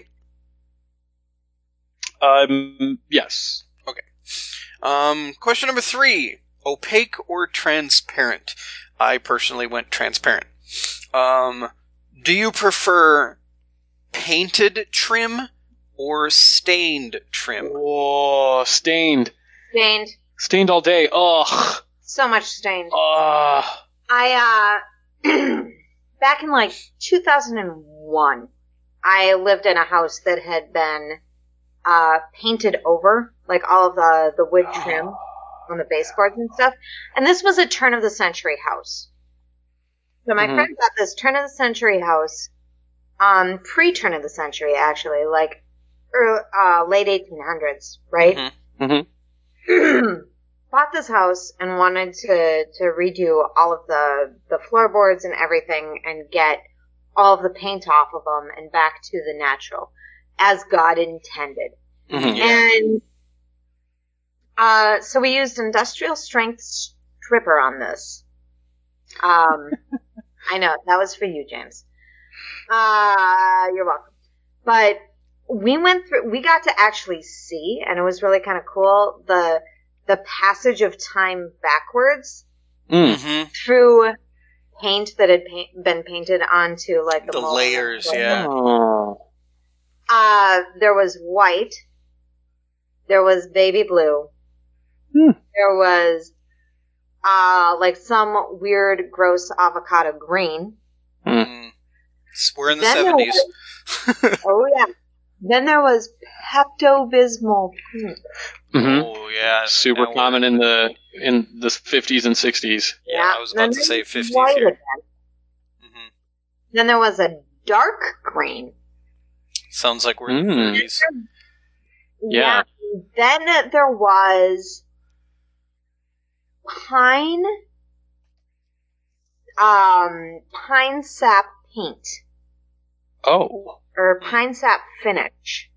Yes.
Okay. Question number 3. Opaque or transparent? I personally went transparent. Do you prefer painted trim or stained trim?
Oh, stained.
Stained.
Stained all day. Ugh.
So much stained.
Ugh.
I, back in like 2001, I lived in a house that had been painted over, like all of the wood trim on the baseboards and stuff. And this was a turn-of-the-century house. So my friend got this turn-of-the-century house, pre-turn-of-the-century, actually, like late 1800s, right? Bought this house and wanted to redo all of the floorboards and everything and get all of the paint off of them and back to the natural, as God intended. And so we used industrial strength stripper on this. I know, that was for you, James. You're welcome. But we got to actually see, and it was really kind of cool, the passage of time backwards through paint that had been painted onto like the
layers, yeah.
There was white. There was baby blue. There was like some weird, gross avocado green.
We're in the 70s.
Oh yeah. Then there was Pepto-Bismol pink.
Oh yeah,
super common in the 50s and 60s.
Yeah, I was about to say 50s here.
Then there was a dark green.
Sounds like we're in the 30s.
Yeah. Then there was pine sap paint.
Oh.
Or pine sap finish.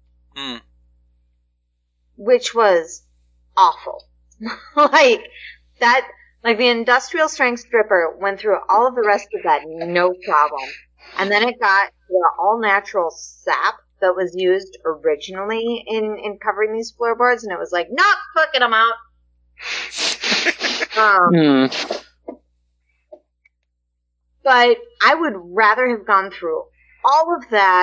Which was awful. Like the industrial strength stripper went through all of the rest of that, no problem. And then it got the all natural sap that was used originally in covering these floorboards, and it was like, not cooking them out. But I would rather have gone through all of that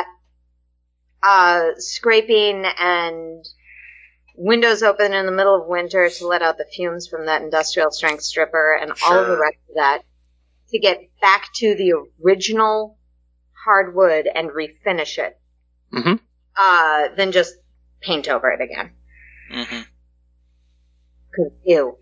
scraping and windows open in the middle of winter to let out the fumes from that industrial strength stripper and all of the rest of that to get back to the original hardwood and refinish it than just paint over it again. 'Cause ew.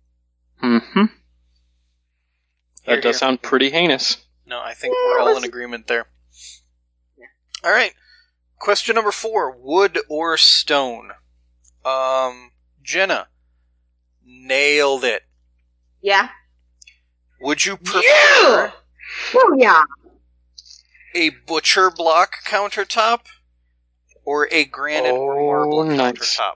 That does sound pretty heinous.
No, I think we're all in agreement there. Yeah. All right. Question number 4. Wood or stone? Jenna. Nailed it.
Yeah.
Would you prefer a butcher block countertop or a granite or marble countertop?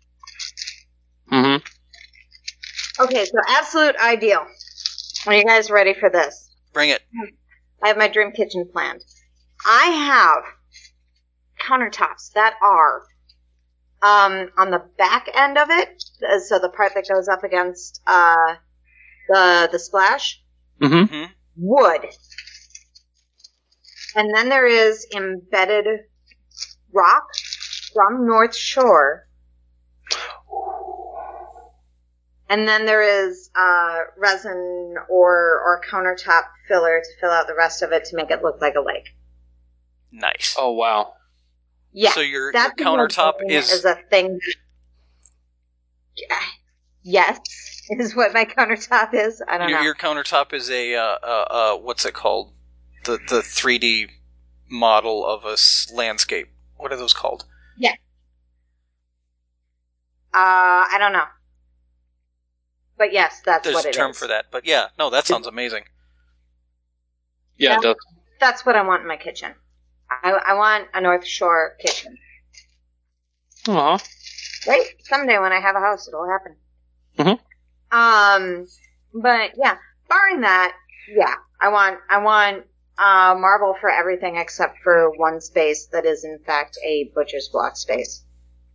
Okay, so absolute ideal. Are you guys ready for this?
Bring it.
I have my dream kitchen planned. I have countertops that are on the back end of it, so the part that goes up against the splash, wood. And then there is embedded rock from North Shore. And then there is resin or countertop filler to fill out the rest of it to make it look like a lake.
Nice.
Oh, wow.
Yeah.
So your countertop is
a thing. Yes, is what my countertop is. I don't know.
Your countertop is a what's it called? The 3D model of a landscape. What are those called?
Yeah. I don't know. But yes, that's
There's
what
a
it
term
is.
for that. But yeah, no, that sounds amazing.
Yeah, it does.
That's what I want in my kitchen. I want a North Shore kitchen.
Aw.
Right? Someday when I have a house, it'll happen.
Mhm.
But yeah, barring that, yeah, I want marble for everything except for one space that is in fact a butcher's block space.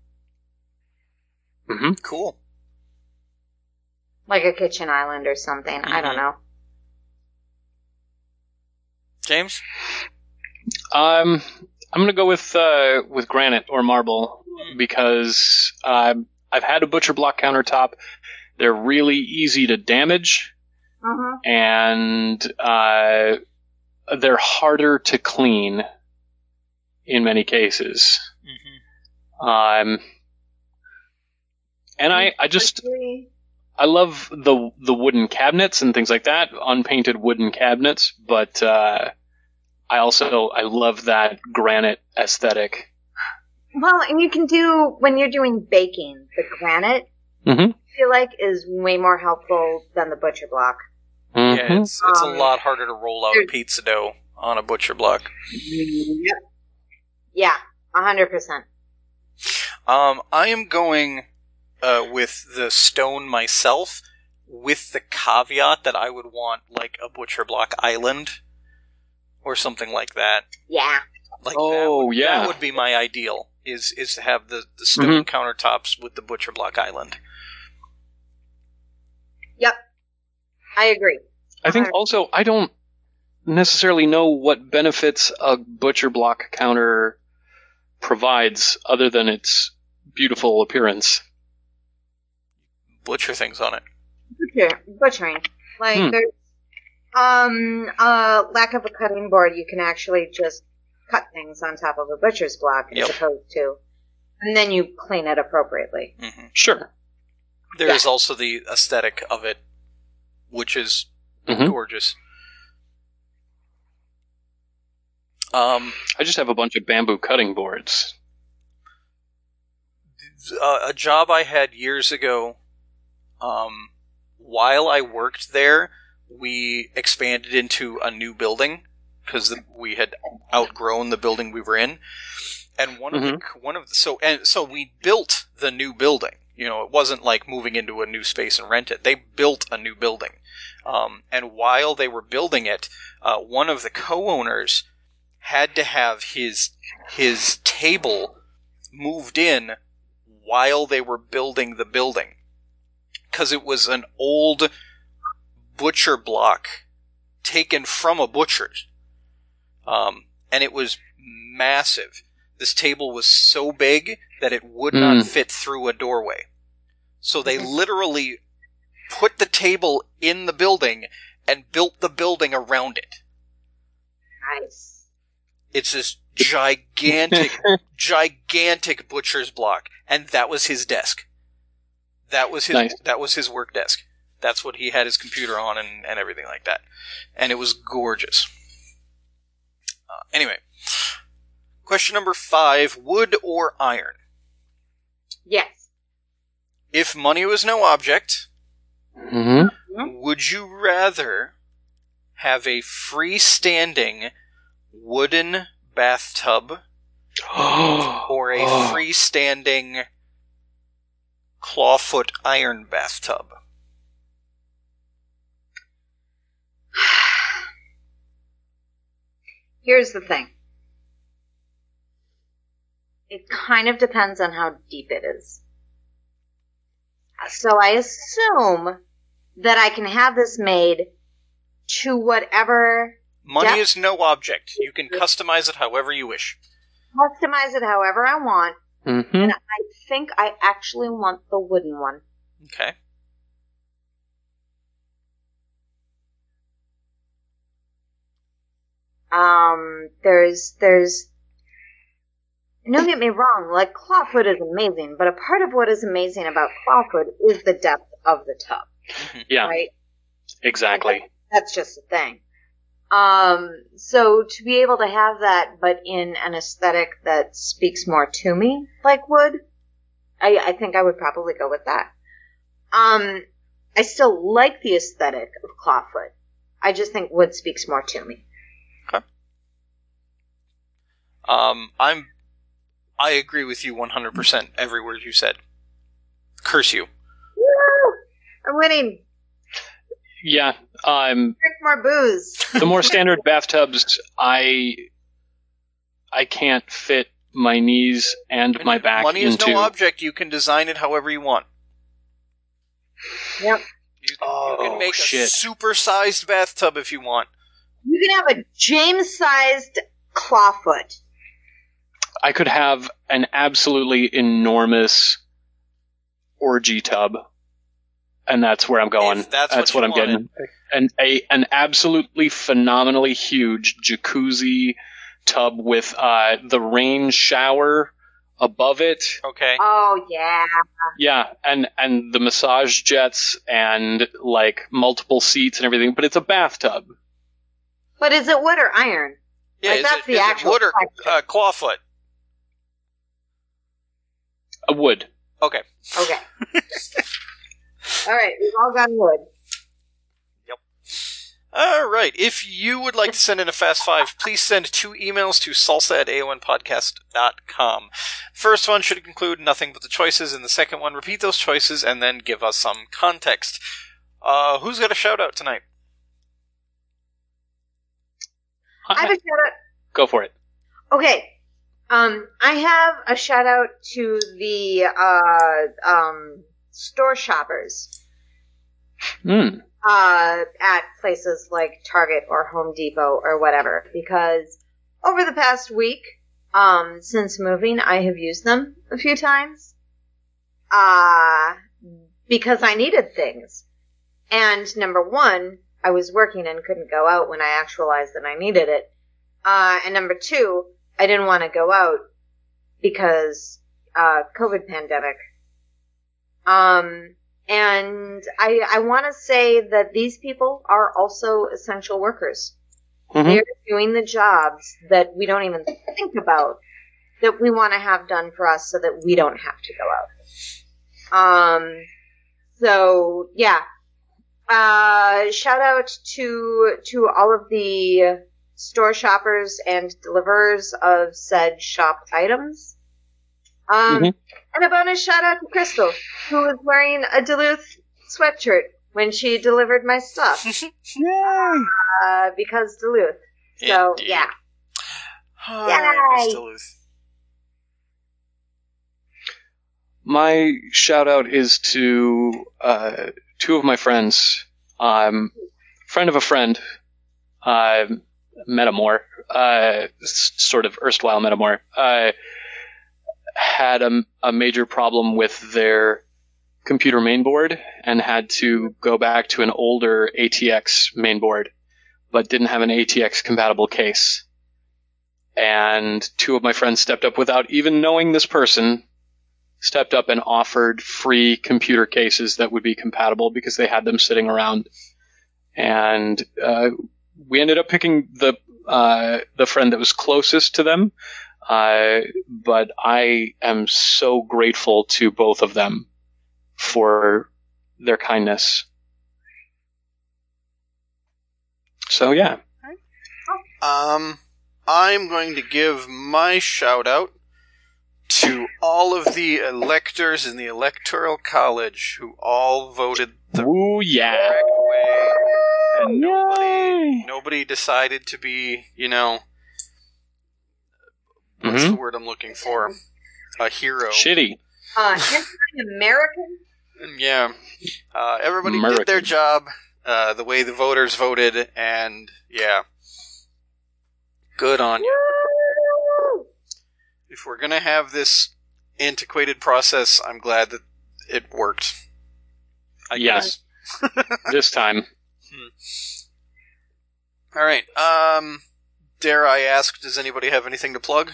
Cool.
Like a kitchen island or something. I don't know.
James?
I'm gonna go with granite or marble because I've had a butcher block countertop. They're really easy to damage, and they're harder to clean in many cases. And I love the wooden cabinets and things like that, unpainted wooden cabinets, but I love that granite aesthetic.
Well, and you can do, when you're doing baking, the granite, I feel like, is way more helpful than the butcher block.
Yeah, it's a lot harder to roll out pizza dough on a butcher block.
Yeah, 100%.
I am going with the stone myself, with the caveat that I would want like a butcher block island or something like that.
Yeah.
Like that would be my ideal. Is to have the stone countertops with the butcher block island.
Yep. I agree.
I think also I don't necessarily know what benefits a butcher block counter provides other than its beautiful appearance.
Butcher things on it.
Butchering. Like there's lack of a cutting board, you can actually just cut things on top of a butcher's block as opposed to, and then you clean it appropriately.
Sure.
There is also the aesthetic of it, which is gorgeous.
I just have a bunch of bamboo cutting boards.
A job I had years ago, while I worked there, we expanded into a new building because we had outgrown the building we were in, and so we built the new building. You know, it wasn't like moving into a new space and rent it. They built a new building, and while they were building it, one of the co-owners had to have his table moved in while they were building the building, because it was an old butcher block taken from a butcher's, and it was massive. This table was so big that it would not fit through a doorway. So they literally put the table in the building and built the building around it.
Nice.
It's this gigantic butcher's block, and that was his desk. That was his work desk. That's what he had his computer on and everything like that. And it was gorgeous. Anyway, question number 5, wood or iron?
Yes.
If money was no object, would you rather have a freestanding wooden bathtub or a freestanding clawfoot iron bathtub?
Here's the thing. It kind of depends on how deep it is. So I assume that I can have this made to whatever...
Money is no object. You can customize it however you wish.
Customize it however I want. And I think I actually want the wooden one.
Okay.
There's don't get me wrong, like clawfoot is amazing, but a part of what is amazing about clawfoot is the depth of the tub.
Yeah.
Right?
Exactly.
That's just a thing. So to be able to have that, but in an aesthetic that speaks more to me, like wood, I think I would probably go with that. I still like the aesthetic of clawfoot. I just think wood speaks more to me.
Okay. I agree with you 100%. Every word you said. Curse you.
Woo! I'm winning.
Yeah.
Drink more booze.
The more standard bathtubs, I can't fit my knees and my back
Money
into.
is no object. You can design it however you want.
Yep.
You can make a super-sized bathtub if you want.
You can have a James-sized clawfoot.
I could have an absolutely enormous orgy tub, and that's where I'm going.
If that's what I'm
getting. An absolutely phenomenally huge jacuzzi tub with the rain shower above it.
Okay.
Oh, yeah.
Yeah, and the massage jets and, like, multiple seats and everything, but it's a bathtub.
But is it wood or iron?
Yeah,
like,
is
that's
it,
the
is
actual
it wood or clawfoot?
A wood.
Okay.
Okay. All right, we've all got wood.
Yep. All right. If you would like to send in a Fast Five, please send 2 emails to salsa@aonpodcast.com. First one should include nothing but the choices, and the second one, repeat those choices and then give us some context. Who's got a shout-out tonight?
I have a shout-out.
Go for it.
Okay. I have a shout-out to the store shoppers. At places like Target or Home Depot or whatever, because over the past week, since moving, I have used them a few times, because I needed things. And number one, I was working and couldn't go out when I actualized that I needed it. And number two, I didn't want to go out because, COVID pandemic. And I want to say that these people are also essential workers. Mm-hmm. They're doing the jobs that we don't even think about, that we want to have done for us so that we don't have to go out. So, yeah. Shout out to all of the store shoppers and deliverers of said shop items. And a bonus shout out to Crystal, who was wearing a Duluth sweatshirt when she delivered my stuff.
Yay!
Because Duluth. So,
Indeed.
yeah.
Miss Duluth.
My shout out is to 2 of my friends. Friend of a friend, Metamore, sort of erstwhile Metamore, had a major problem with their computer mainboard and had to go back to an older ATX mainboard, but didn't have an ATX compatible case. And 2 of my friends stepped up without even knowing this person, stepped up and offered free computer cases that would be compatible because they had them sitting around. And we ended up picking the friend that was closest to them. But I am so grateful to both of them for their kindness. So, yeah.
I'm going to give my shout-out to all of the electors in the Electoral College who all voted the correct way, and nobody decided to be, what's the word I'm looking for? A hero.
Shitty.
Anti-American?
Yeah. Everybody did their job the way the voters voted, and yeah. Good on you. If we're going to have this antiquated process, I'm glad that it worked. I guess.
This time.
All right. Dare I ask, does anybody have anything to plug?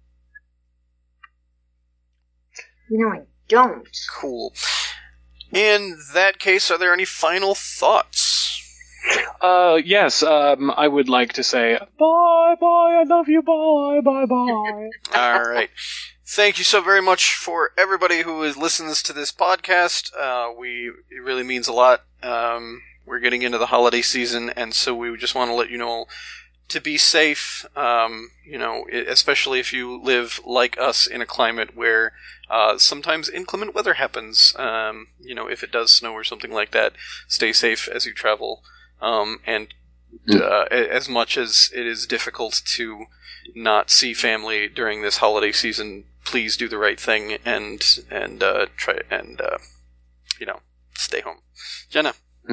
No, I don't.
Cool. In that case, are there any final thoughts?
Yes, I would like to say, bye, I love you, bye.
All right. Thank you so very much for everybody who listens to this podcast. It really means a lot, We're getting into the holiday season, and so we just want to let you know to be safe, especially if you live like us in a climate where sometimes inclement weather happens. If it does snow or something like that, stay safe as you travel. As much as it is difficult to not see family during this holiday season, please do the right thing and try and stay home. Jenna.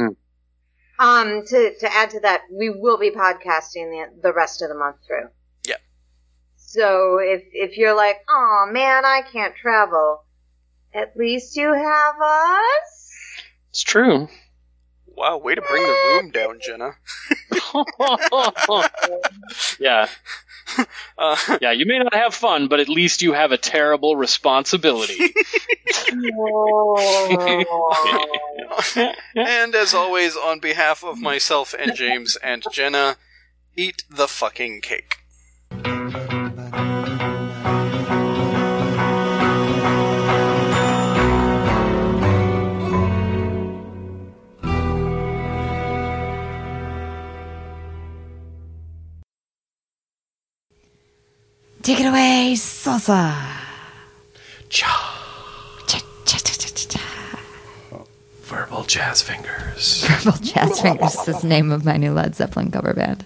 To add to that, we will be podcasting the rest of the month through.
Yeah.
So if you're like, oh man, I can't travel, at least you have us.
It's true.
Wow, way to bring the room down, Jenna.
Yeah. Yeah, you may not have fun, but at least you have a terrible responsibility.
And as always, on behalf of myself and James and Jenna, eat the fucking cake.
Take it away, salsa.
Cha.
Cha, cha, cha, cha, cha, cha.
Verbal Jazz Fingers.
Verbal Jazz Fingers is the name of my new Led Zeppelin cover band.